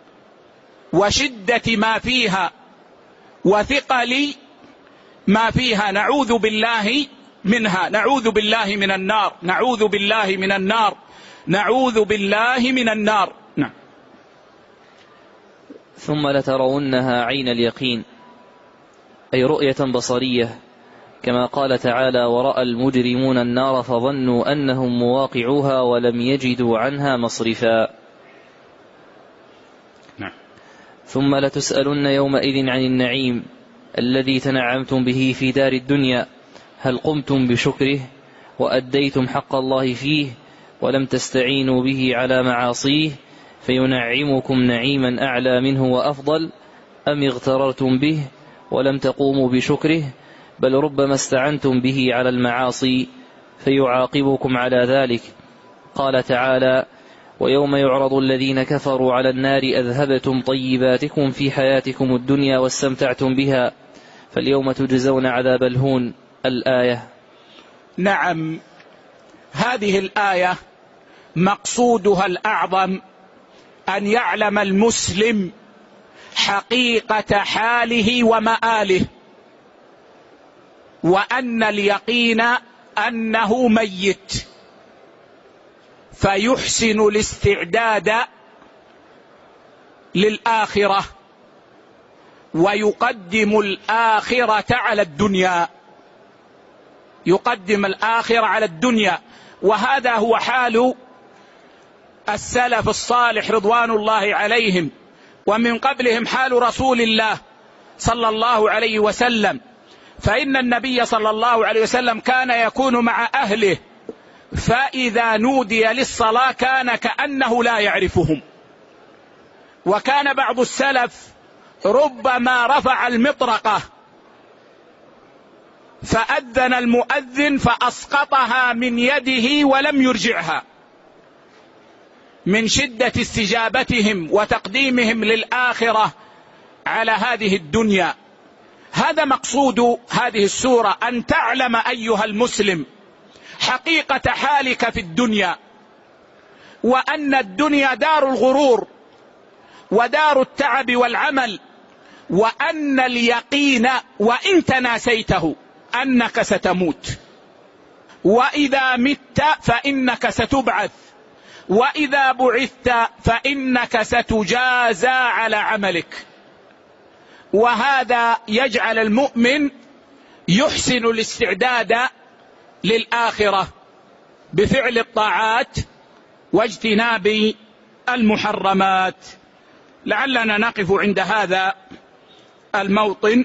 وشدة ما فيها وثقل ما فيها. نعوذ بالله منها، نعوذ بالله من النار، نعوذ بالله من النار، نعوذ بالله من النار. نعم. ثم لترونها عين اليقين، أي رؤية بصرية، كما قال تعالى ورأى المجرمون النار فظنوا أنهم مواقعوها ولم يجدوا عنها مصرفا. ثم لتسألن يومئذ عن النعيم الذي تنعمتم به في دار الدنيا هل قمتم بشكره وأديتم حق الله فيه ولم تستعينوا به على معاصيه فينعمكم نعيما أعلى منه وأفضل أم اغتررتم به ولم تقوموا بشكره بل ربما استعنتم به على المعاصي فيعاقبكم على ذلك. قال تعالى ويوم يعرض الذين كفروا على النار أذهبتم طيباتكم في حياتكم الدنيا واستمتعتم بها فاليوم تجزون عذاب الهون. الآية. نعم، هذه الآية مقصودها الأعظم أن يعلم المسلم حقيقة حاله ومآله، وأن اليقين أنه ميت، فيحسن الاستعداد للآخرة ويقدم الآخرة على الدنيا، يقدم الآخرة على الدنيا. وهذا هو حال السلف الصالح رضوان الله عليهم، ومن قبلهم حال رسول الله صلى الله عليه وسلم. فإن النبي صلى الله عليه وسلم كان يكون مع أهله فإذا نودي للصلاة كان كأنه لا يعرفهم. وكان بعض السلف ربما رفع المطرقة فأذن المؤذن فأسقطها من يده ولم يرجعها من شدة استجابتهم وتقديمهم للآخرة على هذه الدنيا. هذا مقصود هذه السورة، أن تعلم أيها المسلم حقيقة حالك في الدنيا، وأن الدنيا دار الغرور ودار التعب والعمل، وأن اليقين وإن تناسيته أنك ستموت، وإذا مت فإنك ستبعث، وإذا بعثت فإنك ستجازى على عملك. وهذا يجعل المؤمن يحسن الاستعداد للآخرة بفعل الطاعات واجتناب المحرمات. لعلنا نقف عند هذا الموطن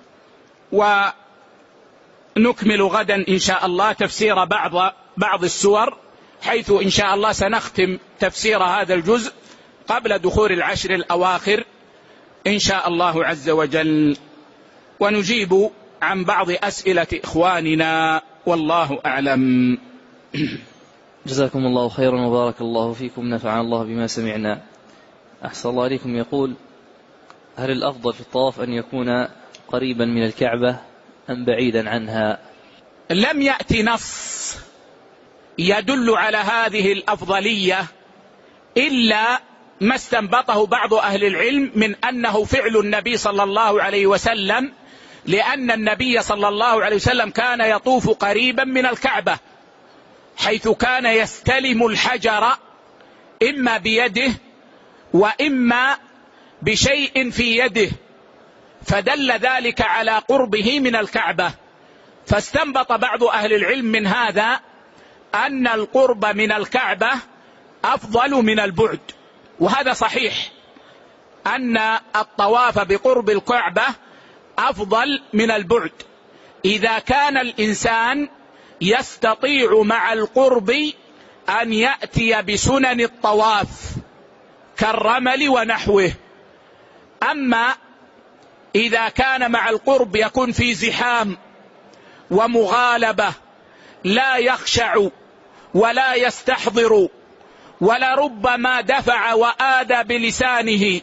ونكمل غدا إن شاء الله تفسير بعض بعض السور، حيث إن شاء الله سنختم تفسير هذا الجزء قبل دخول العشر الأواخر إن شاء الله عز وجل، ونجيب عن بعض أسئلة إخواننا والله أعلم. جزاكم الله خيرا وبارك الله فيكم، نفعنا الله بما سمعنا. أحسن الله عليكم. يقول هل الأفضل في الطواف أن يكون قريبا من الكعبة أم بعيدا عنها؟ لم يأتي نص يدل على هذه الأفضلية إلا ما استنبطه بعض أهل العلم من أنه فعل النبي صلى الله عليه وسلم، لأن النبي صلى الله عليه وسلم كان يطوف قريبا من الكعبة، حيث كان يستلم الحجر إما بيده وإما بشيء في يده، فدل ذلك على قربه من الكعبة. فاستنبط بعض أهل العلم من هذا أن القرب من الكعبة أفضل من البعد، وهذا صحيح أن الطواف بقرب الكعبة أفضل من البعد إذا كان الإنسان يستطيع مع القرب أن يأتي بسنن الطواف كالرمل ونحوه. أما إذا كان مع القرب يكون في زحام ومغالبة، لا يخشع ولا يستحضر ولربما دفع وآذى بلسانه،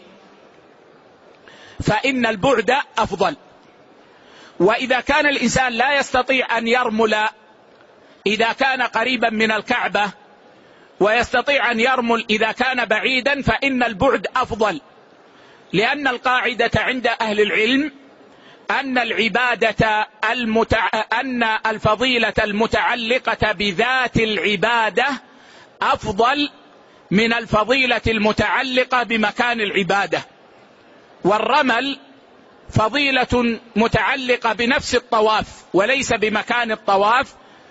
فإن البعد أفضل. وإذا كان الإنسان لا يستطيع أن يرمل إذا كان قريبا من الكعبة ويستطيع أن يرمل إذا كان بعيدا، فإن البعد أفضل، لأن القاعدة عند أهل العلم أن العبادة المتع... أن الفضيلة المتعلقة بذات العبادة أفضل من الفضيلة المتعلقة بمكان العبادة. والرمل فضيلة متعلقة بنفس الطواف وليس بمكان الطواف،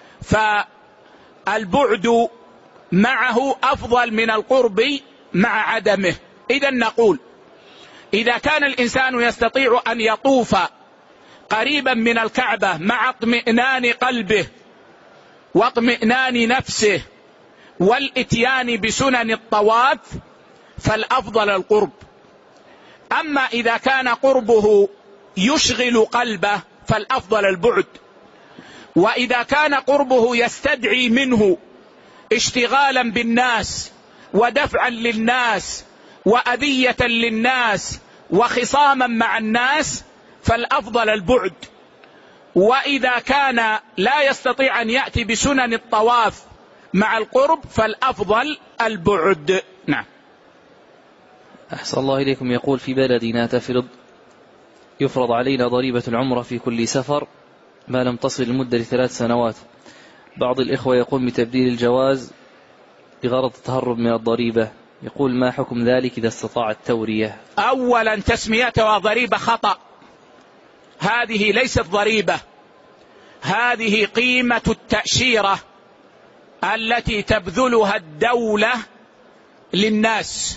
فالبعد معه أفضل من القرب مع عدمه. إذن نقول إذا كان الإنسان يستطيع أن يطوف قريبا من الكعبة مع اطمئنان قلبه واطمئنان نفسه والاتيان بسنن الطواف فالأفضل القرب. أما إذا كان قربه يشغل قلبه فالأفضل البعد. وإذا كان قربه يستدعي منه اشتغالا بالناس ودفعا للناس وأذية للناس وخصاما مع الناس فالأفضل البعد. وإذا كان لا يستطيع أن يأتي بسنن الطواف مع القرب فالأفضل البعد. نعم. أحسن الله إليكم. يقول: في بلدنا تفرض يفرض علينا ضريبة العمرة في كل سفر ما لم تصل المدة لثلاث سنوات. بعض الإخوة يقوم بتبديل الجواز بغرض التهرب من الضريبة. يقول: ما حكم ذلك إذا استطاع التورية؟ أولا تسميتها ضريبة خطأ، هذه ليست ضريبة، هذه قيمة التأشيرة التي تبذلها الدولة للناس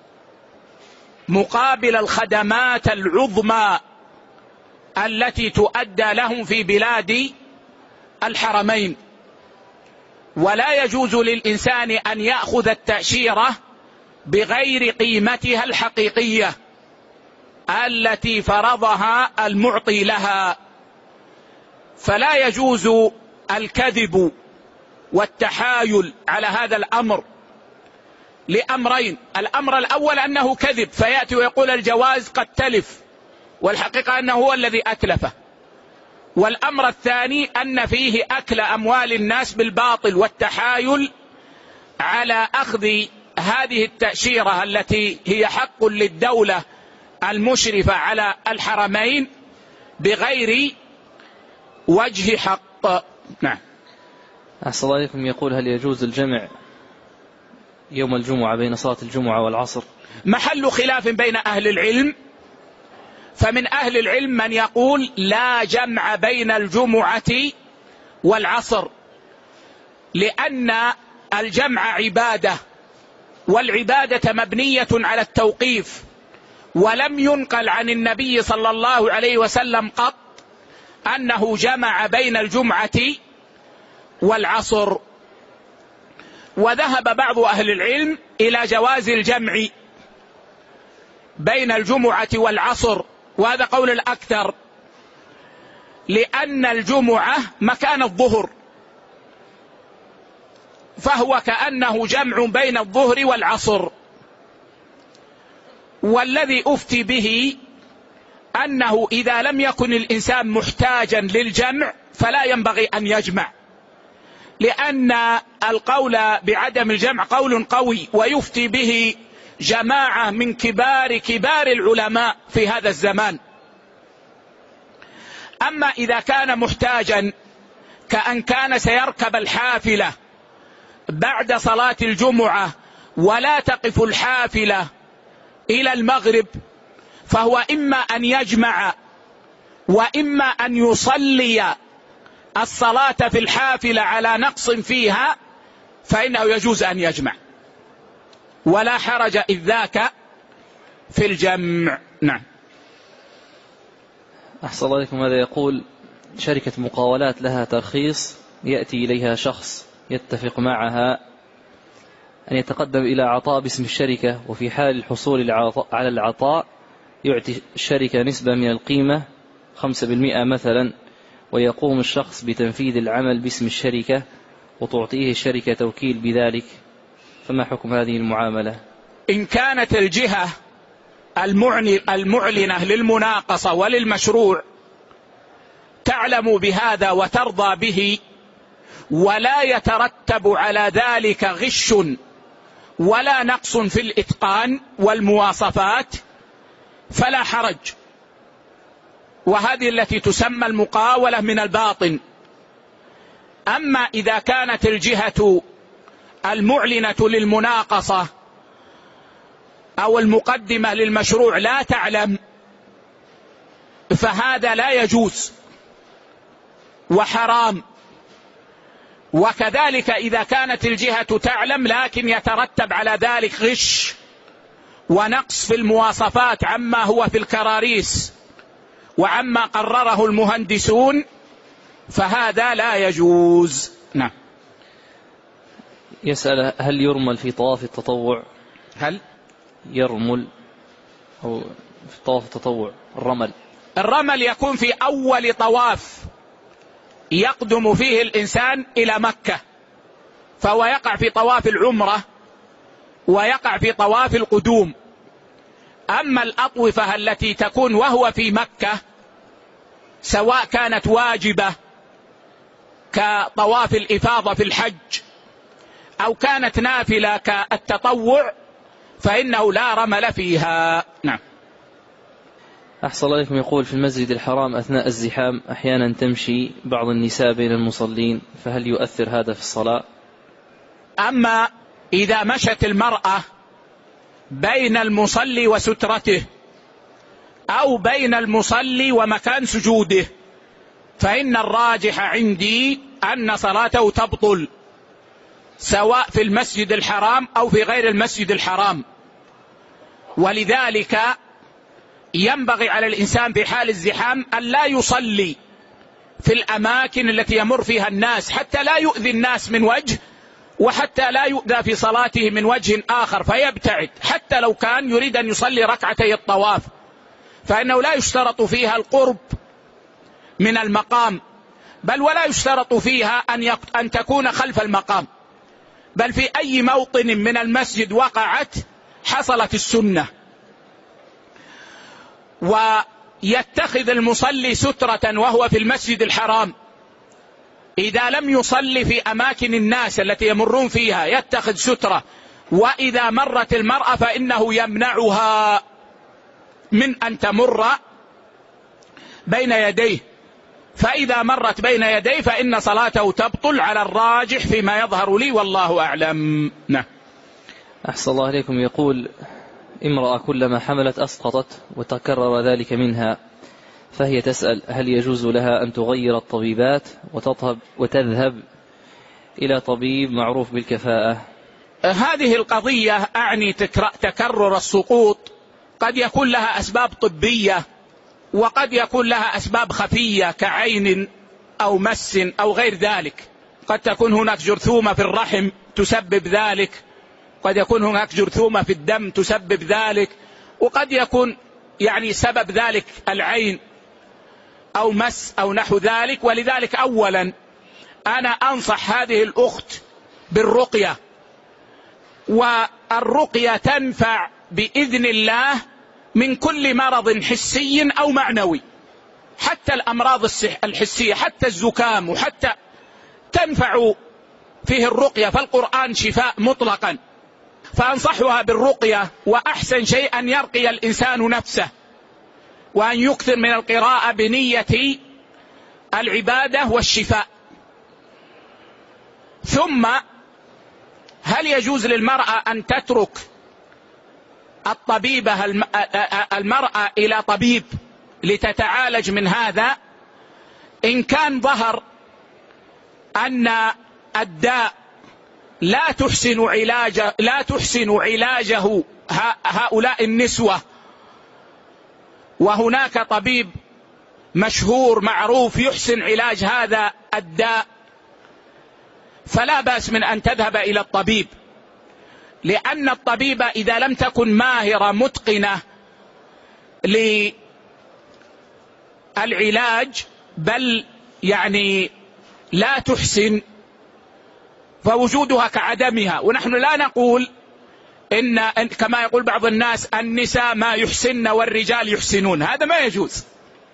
مقابل الخدمات العظمى التي تؤدى لهم في بلاد الحرمين. ولا يجوز للإنسان أن يأخذ التأشيرة بغير قيمتها الحقيقية التي فرضها المعطي لها. فلا يجوز الكذب والتحايل على هذا الأمر لأمرين: الأمر الأول أنه كذب فيأتي ويقول الجواز قد تلف والحقيقة أنه هو الذي أتلفه. والأمر الثاني أن فيه أكل أموال الناس بالباطل والتحايل على أخذ هذه التأشيرة التي هي حق للدولة المشرفة على الحرمين بغير وجه حق. نعم. أحسن الله عليكم. يقول: هل يجوز الجمع يوم الجمعة بين صلاة الجمعة والعصر؟ محل خلاف بين أهل العلم، فمن أهل العلم من يقول لا جمع بين الجمعة والعصر لأن الجمع عبادة، والعبادة مبنية على التوقيف، ولم ينقل عن النبي صلى الله عليه وسلم قط أنه جمع بين الجمعة والعصر. وذهب بعض أهل العلم إلى جواز الجمع بين الجمعة والعصر، وهذا قول الأكثر، لأن الجمعة مكان الظهر، فهو كأنه جمع بين الظهر والعصر. والذي أفتي به أنه إذا لم يكن الإنسان محتاجا للجمع فلا ينبغي أن يجمع، لأن القول بعدم الجمع قول قوي ويفتي به جماعة من كبار كبار العلماء في هذا الزمان. أما إذا كان محتاجا كأن كان سيركب الحافلة بعد صلاة الجمعة ولا تقف الحافلة إلى المغرب، فهو إما أن يجمع وإما أن يصلي الصلاة في الحافلة على نقص فيها، فإنه يجوز أن يجمع ولا حرج إذ ذاك في الجمع. نعم. أحسن الله عليكم. هذا يقول: شركة مقاولات لها ترخيص، يأتي إليها شخص يتفق معها أن يتقدم إلى عطاء باسم الشركة، وفي حال الحصول على العطاء يعطي الشركة نسبة من القيمة خمسة بالمئة مثلا، ويقوم الشخص بتنفيذ العمل باسم الشركة وتعطيه الشركة توكيل بذلك، فما حكم هذه المعاملة؟ إن كانت الجهة المعلنة للمناقصة وللمشروع تعلم بهذا وترضى به ولا يترتب على ذلك غش ولا نقص في الإتقان والمواصفات فلا حرج، وهذه التي تسمى المقاولة من الباطن. أما إذا كانت الجهة المعلنة للمناقصة أو المقدمة للمشروع لا تعلم فهذا لا يجوز وحرام. وكذلك إذا كانت الجهة تعلم لكن يترتب على ذلك غش ونقص في المواصفات عما هو في الكراريس وعما قرره المهندسون فهذا لا يجوز. نعم. يسأل هل يرمل في طواف التطوع؟ هل يرمل أو في طواف التطوع الرمل؟ الرمل يكون في أول طواف يقدم فيه الإنسان إلى مكة، فهو يقع في طواف العمرة ويقع في طواف القدوم. أما الأطوفة التي تكون وهو في مكة سواء كانت واجبة كطواف الإفاضة في الحج أو كانت نافلة كالتطوع فإنه لا رمل فيها. نعم. أحسن الله إليكم. يقول في المسجد الحرام أثناء الزحام أحيانا تمشي بعض النساء بين المصلين، فهل يؤثر هذا في الصلاة؟ أما إذا مشت المرأة بين المصلي وسترته أو بين المصلي ومكان سجوده فإن الراجح عندي أن صلاته تبطل سواء في المسجد الحرام أو في غير المسجد الحرام. ولذلك ينبغي على الإنسان في حال الزحام أن لا يصلي في الأماكن التي يمر فيها الناس حتى لا يؤذي الناس من وجه وحتى لا يؤذى في صلاته من وجه آخر فيبتعد، حتى لو كان يريد أن يصلي ركعتي الطواف فإنه لا يشترط فيها القرب من المقام، بل ولا يشترط فيها أن, أن تكون خلف المقام، بل في أي موطن من المسجد وقعت حصلت السنة. ويتخذ المصلي سترة وهو في المسجد الحرام إذا لم يصلي في أماكن الناس التي يمرون فيها يتخذ سترة، وإذا مرت المرأة فإنه يمنعها من أن تمر بين يديه، فإذا مرت بين يديه فإن صلاته تبطل على الراجح فيما يظهر لي والله أعلم. نعم. أحسن الله عليكم. يقول امرأة كلما حملت أسقطت وتكرر ذلك منها، فهي تسأل هل يجوز لها أن تغير الطبيبات وتذهب, وتذهب إلى طبيب معروف بالكفاءة؟ هذه القضية أعني تكرر السقوط قد يكون لها أسباب طبية وقد يكون لها أسباب خفية كعين أو مس أو غير ذلك. قد تكون هناك جرثومة في الرحم تسبب ذلك، قد يكون هناك جرثومة في الدم تسبب ذلك، وقد يكون يعني سبب ذلك العين أو مس أو نحو ذلك. ولذلك أولا أنا أنصح هذه الأخت بالرقية، والرقية تنفع بإذن الله من كل مرض حسي أو معنوي، حتى الأمراض الحسية حتى الزكام وحتى تنفع فيه الرقية، فالقرآن شفاء مطلقا، فأنصحها بالرقية. وأحسن شيء أن يرقي الإنسان نفسه وأن يكثر من القراءة بنية العبادة والشفاء. ثم هل يجوز للمرأة أن تترك الطبيبة المرأة إلى طبيب لتتعالج من هذا؟ إن كان ظهر أن الداء لا تحسن علاجه لا تحسن علاجه هؤلاء النسوة، وهناك طبيب مشهور معروف يحسن علاج هذا الداء، فلا بأس من أن تذهب إلى الطبيب، لأن الطبيبة إذا لم تكن ماهرة متقنة للعلاج بل يعني لا تحسن فوجودها كعدمها. ونحن لا نقول إن كما يقول بعض الناس النساء ما يحسن والرجال يحسنون، هذا ما يجوز.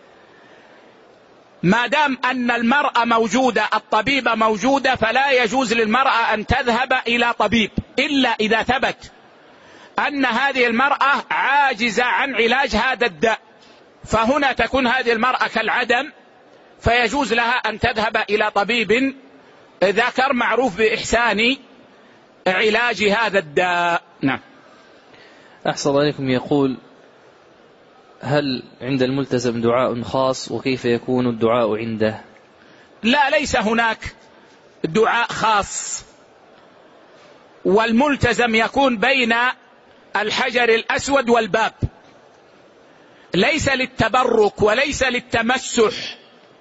ما دام أن المرأة موجودة الطبيبة موجودة فلا يجوز للمرأة أن تذهب إلى طبيب إلا إذا ثبت أن هذه المرأة عاجزة عن علاج هذا الداء، فهنا تكون هذه المرأة كالعدم، فيجوز لها أن تذهب إلى طبيب ذكر معروف بإحسان علاج هذا الداء. نعم. أحسن الله عليكم. يقول هل عند الملتزم دعاء خاص وكيف يكون الدعاء عنده؟ لا، ليس هناك دعاء خاص، والملتزم يكون بين الحجر الأسود والباب، ليس للتبرك وليس للتمسح،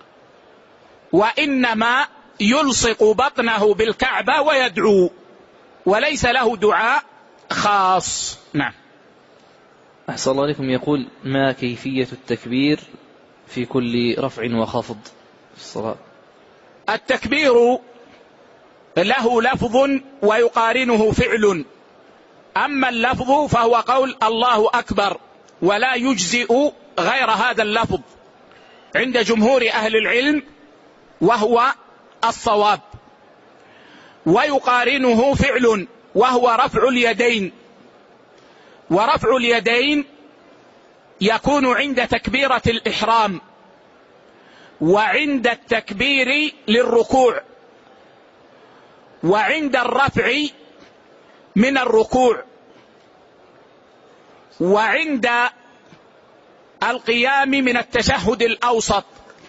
وإنما يلصق بطنه بالكعبة ويدعو، وليس له دعاء خاص. نعم. أحسن الله عليكم. يقول: ما كيفية التكبير في كل رفع وخفض في الصلاة؟ التكبير له لفظ ويقارنه فعل، أما اللفظ فهو قول الله أكبر، ولا يجزئ غير هذا اللفظ عند جمهور أهل العلم، وهو الصواب. ويقارنه فعل وهو رفع اليدين، ورفع اليدين يكون عند تكبيرة الإحرام وعند التكبير للركوع وعند الرفع من الركوع وعند القيام من التشهد الأوسط،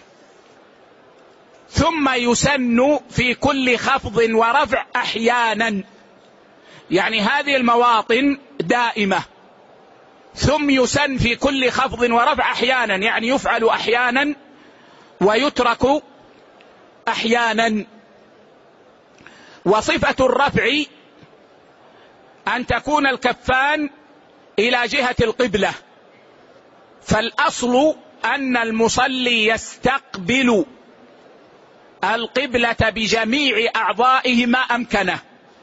ثم يسن في كل خفض ورفع أحيانا، يعني هذه المواطن دائمة، ثم يسن في كل خفض ورفع أحيانا، يعني يفعل أحيانا ويترك أحيانا. وصفة الرفع أن تكون الكفان إلى جهة القبلة، فالأصل أن المصلي يستقبل القبلة بجميع أعضائه ما أمكنه،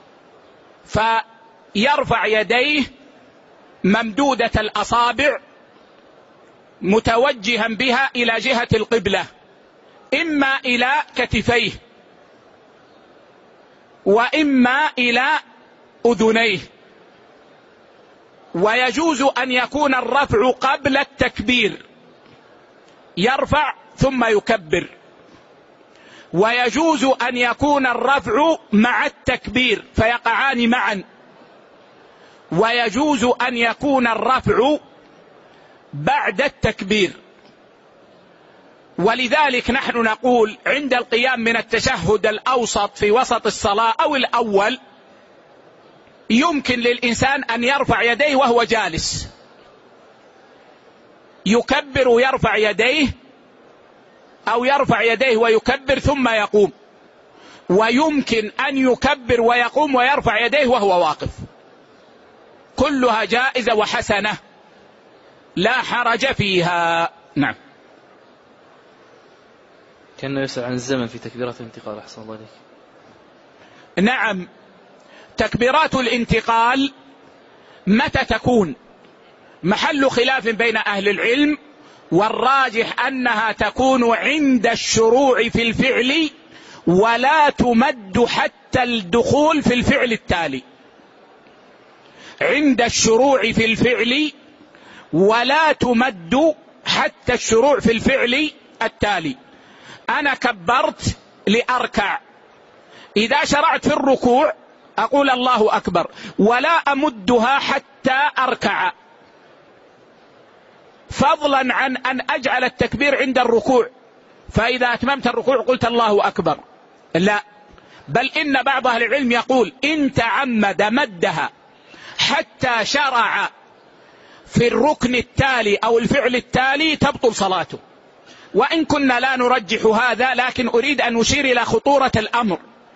فيرفع يديه ممدودة الأصابع متوجها بها إلى جهة القبلة، إما إلى كتفيه وإما إلى أذنيه. ويجوز أن يكون الرفع قبل التكبير، يرفع ثم يكبر، ويجوز أن يكون الرفع مع التكبير فيقعان معا، ويجوز أن يكون الرفع بعد التكبير. ولذلك نحن نقول عند القيام من التشهد الأوسط في وسط الصلاة أو الأول يمكن للإنسان أن يرفع يديه وهو جالس، يكبر ويرفع يديه، أو يرفع يديه ويكبر ثم يقوم، ويمكن أن يكبر ويقوم ويرفع يديه وهو واقف، كلها جائزة وحسنة لا حرج فيها. نعم. كان يسأل عن الزمن في تكبيرات الانتقال. أحسن الله عليك. نعم، تكبيرات الانتقال متى تكون؟ محل خلاف بين أهل العلم، والراجح أنها تكون عند الشروع في الفعل، ولا تمد حتى الدخول في الفعل التالي. عند الشروع في الفعل ولا تمد حتى الشروع في الفعل التالي. أنا كبرت لأركع، إذا شرعت في الركوع أقول الله أكبر، ولا أمدها حتى أركع، فضلا عن أن أجعل التكبير عند الركوع، فإذا أتممت الركوع قلت الله أكبر. لا، بل إن بعض أهل العلم يقول إن تعمد مدها حتى شرع في الركن التالي أو الفعل التالي تبطل صلاته. وإن كنا لا نرجح هذا، لكن أريد أن أشير إلى خطورة الأمر.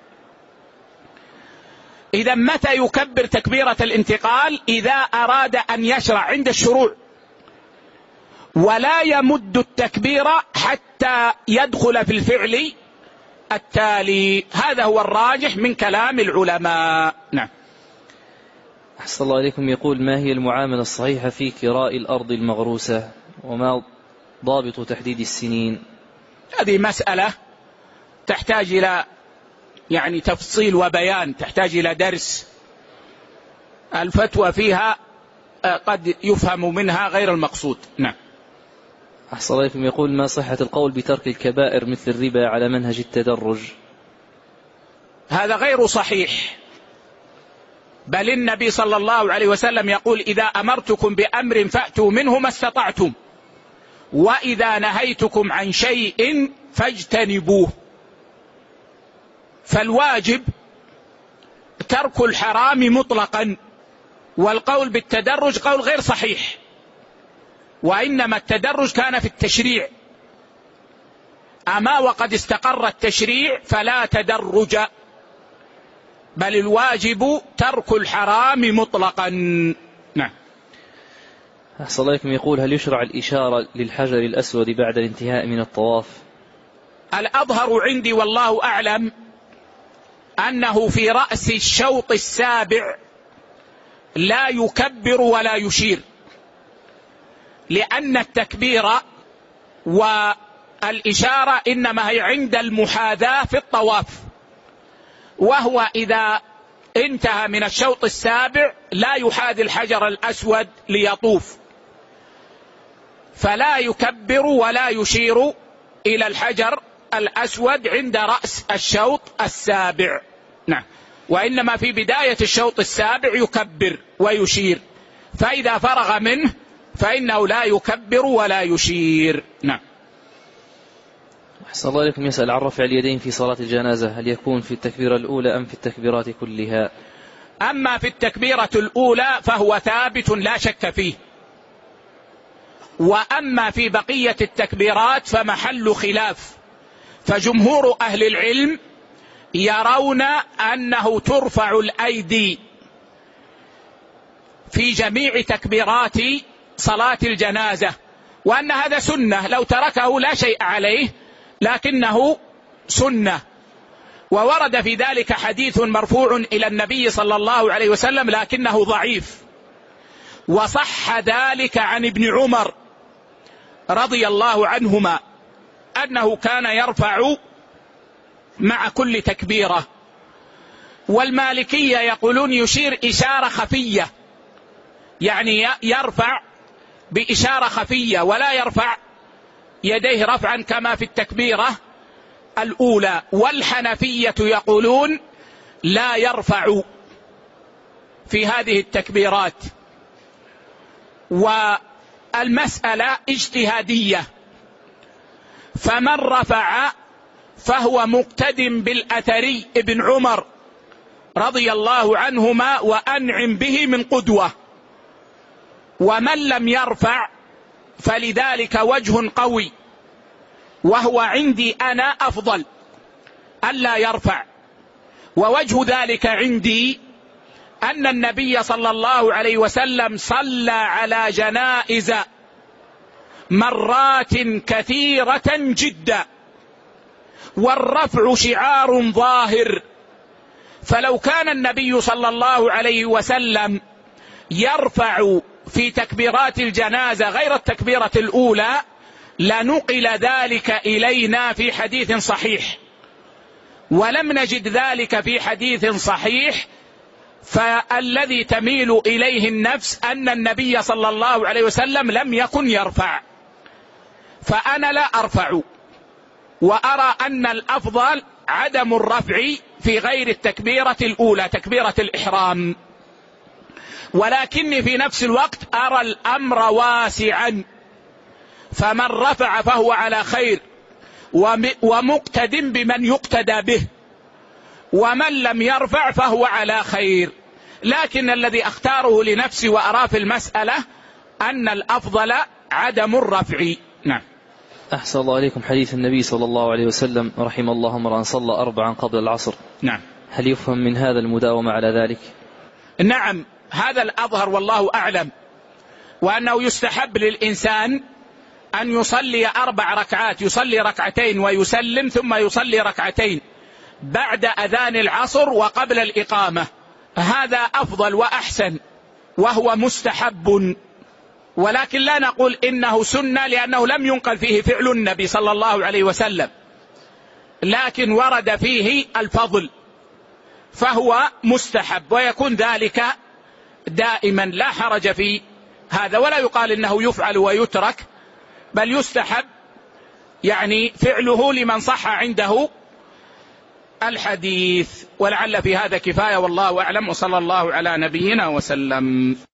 إذا متى يكبر تكبيرة الانتقال؟ إذا أراد أن يشرع عند الشروع، ولا يمد التكبير حتى يدخل في الفعل التالي. هذا هو الراجح من كلام العلماء. نعم. أحسن الله عليكم. يقول: ما هي المعاملة الصحيحة في كراء الأرض المغروسة، وما ضابط تحديد السنين؟ هذه مسألة تحتاج إلى يعني تفصيل وبيان، تحتاج إلى درس. الفتوى فيها قد يفهم منها غير المقصود. نعم. أحسن الله عليكم. يقول: ما صحة القول بترك الكبائر مثل الربا على منهج التدرج؟ هذا غير صحيح، بل النبي صلى الله عليه وسلم يقول: إذا أمرتكم بأمر فأتوا منه ما استطعتم، وإذا نهيتكم عن شيء فاجتنبوه. فالواجب ترك الحرام مطلقا، والقول بالتدرج قول غير صحيح، وإنما التدرج كان في التشريع، أما وقد استقر التشريع فلا تدرج، بل الواجب ترك الحرام مطلقا. نعم. أحسن الله إليكم. يقول: هل يشرع الإشارة للحجر الأسود بعد الانتهاء من الطواف؟ الأظهر عندي والله أعلم أنه في رأس الشوط السابع لا يكبر ولا يشير، لأن التكبير والإشارة إنما هي عند المحاذاة في الطواف، وهو إذا انتهى من الشوط السابع لا يحاذي الحجر الأسود ليطوف، فلا يكبر ولا يشير إلى الحجر الأسود عند رأس الشوط السابع. نعم. وإنما في بداية الشوط السابع يكبر ويشير، فإذا فرغ منه فإنه لا يكبر ولا يشير. نعم. أحسن الله إليكم. يسأل عن رفع اليدين في صلاة الجنازة، هل يكون في التكبيرة الأولى أم في التكبيرات كلها؟ أما في التكبيرة الأولى فهو ثابت لا شك فيه، وأما في بقية التكبيرات فمحل خلاف، فجمهور أهل العلم يرون أنه ترفع الأيدي في جميع تكبيرات صلاة الجنازة، وأن هذا سنة، لو تركه لا شيء عليه لكنه سنة. وورد في ذلك حديث مرفوع إلى النبي صلى الله عليه وسلم لكنه ضعيف، وصح ذلك عن ابن عمر رضي الله عنهما أنه كان يرفع مع كل تكبيرة. والمالكية يقولون يشير إشارة خفية، يعني يرفع بإشارة خفية ولا يرفع يديه رفعا كما في التكبيرة الأولى. والحنفية يقولون لا يرفع في هذه التكبيرات. والمسألة اجتهادية، فمن رفع فهو مقتد بالأثري ابن عمر رضي الله عنهما وأنعم به من قدوة، ومن لم يرفع فلذلك وجه قوي، وهو عندي أنا أفضل ألا يرفع. ووجه ذلك عندي أن النبي صلى الله عليه وسلم صلى على جنائز مرات كثيرة جدا، والرفع شعار ظاهر، فلو كان النبي صلى الله عليه وسلم يرفع في تكبيرات الجنازة غير التكبيرة الأولى لنقل ذلك إلينا في حديث صحيح، ولم نجد ذلك في حديث صحيح، فالذي تميل إليه النفس أن النبي صلى الله عليه وسلم لم يكن يرفع، فأنا لا أرفع، وأرى أن الأفضل عدم الرفع في غير التكبيرة الأولى تكبيرة الإحرام. ولكني في نفس الوقت أرى الأمر واسعا، فمن رفع فهو على خير ومقتد بمن يقتدى به، ومن لم يرفع فهو على خير. لكن الذي أختاره لنفسي وأرى في المسألة أن الأفضل عدم الرفع. نعم. أحسن الله عليكم. حديث النبي صلى الله عليه وسلم: رحم الله امرأ صلى أربعا قبل العصر. نعم. هل يفهم من هذا المداومة على ذلك؟ نعم، هذا الأظهر والله أعلم، وأنه يستحب للإنسان أن يصلي أربع ركعات، يصلي ركعتين ويسلم ثم يصلي ركعتين بعد أذان العصر وقبل الإقامة، هذا أفضل وأحسن وهو مستحب، ولكن لا نقول إنه سنة لأنه لم ينقل فيه فعل النبي صلى الله عليه وسلم، لكن ورد فيه الفضل فهو مستحب، ويكون ذلك دائما لا حرج في هذا، ولا يقال إنه يفعل ويترك، بل يستحب يعني فعله لمن صح عنده الحديث. ولعل في هذا كفاية، والله أعلم، وصلى الله على نبينا وسلم.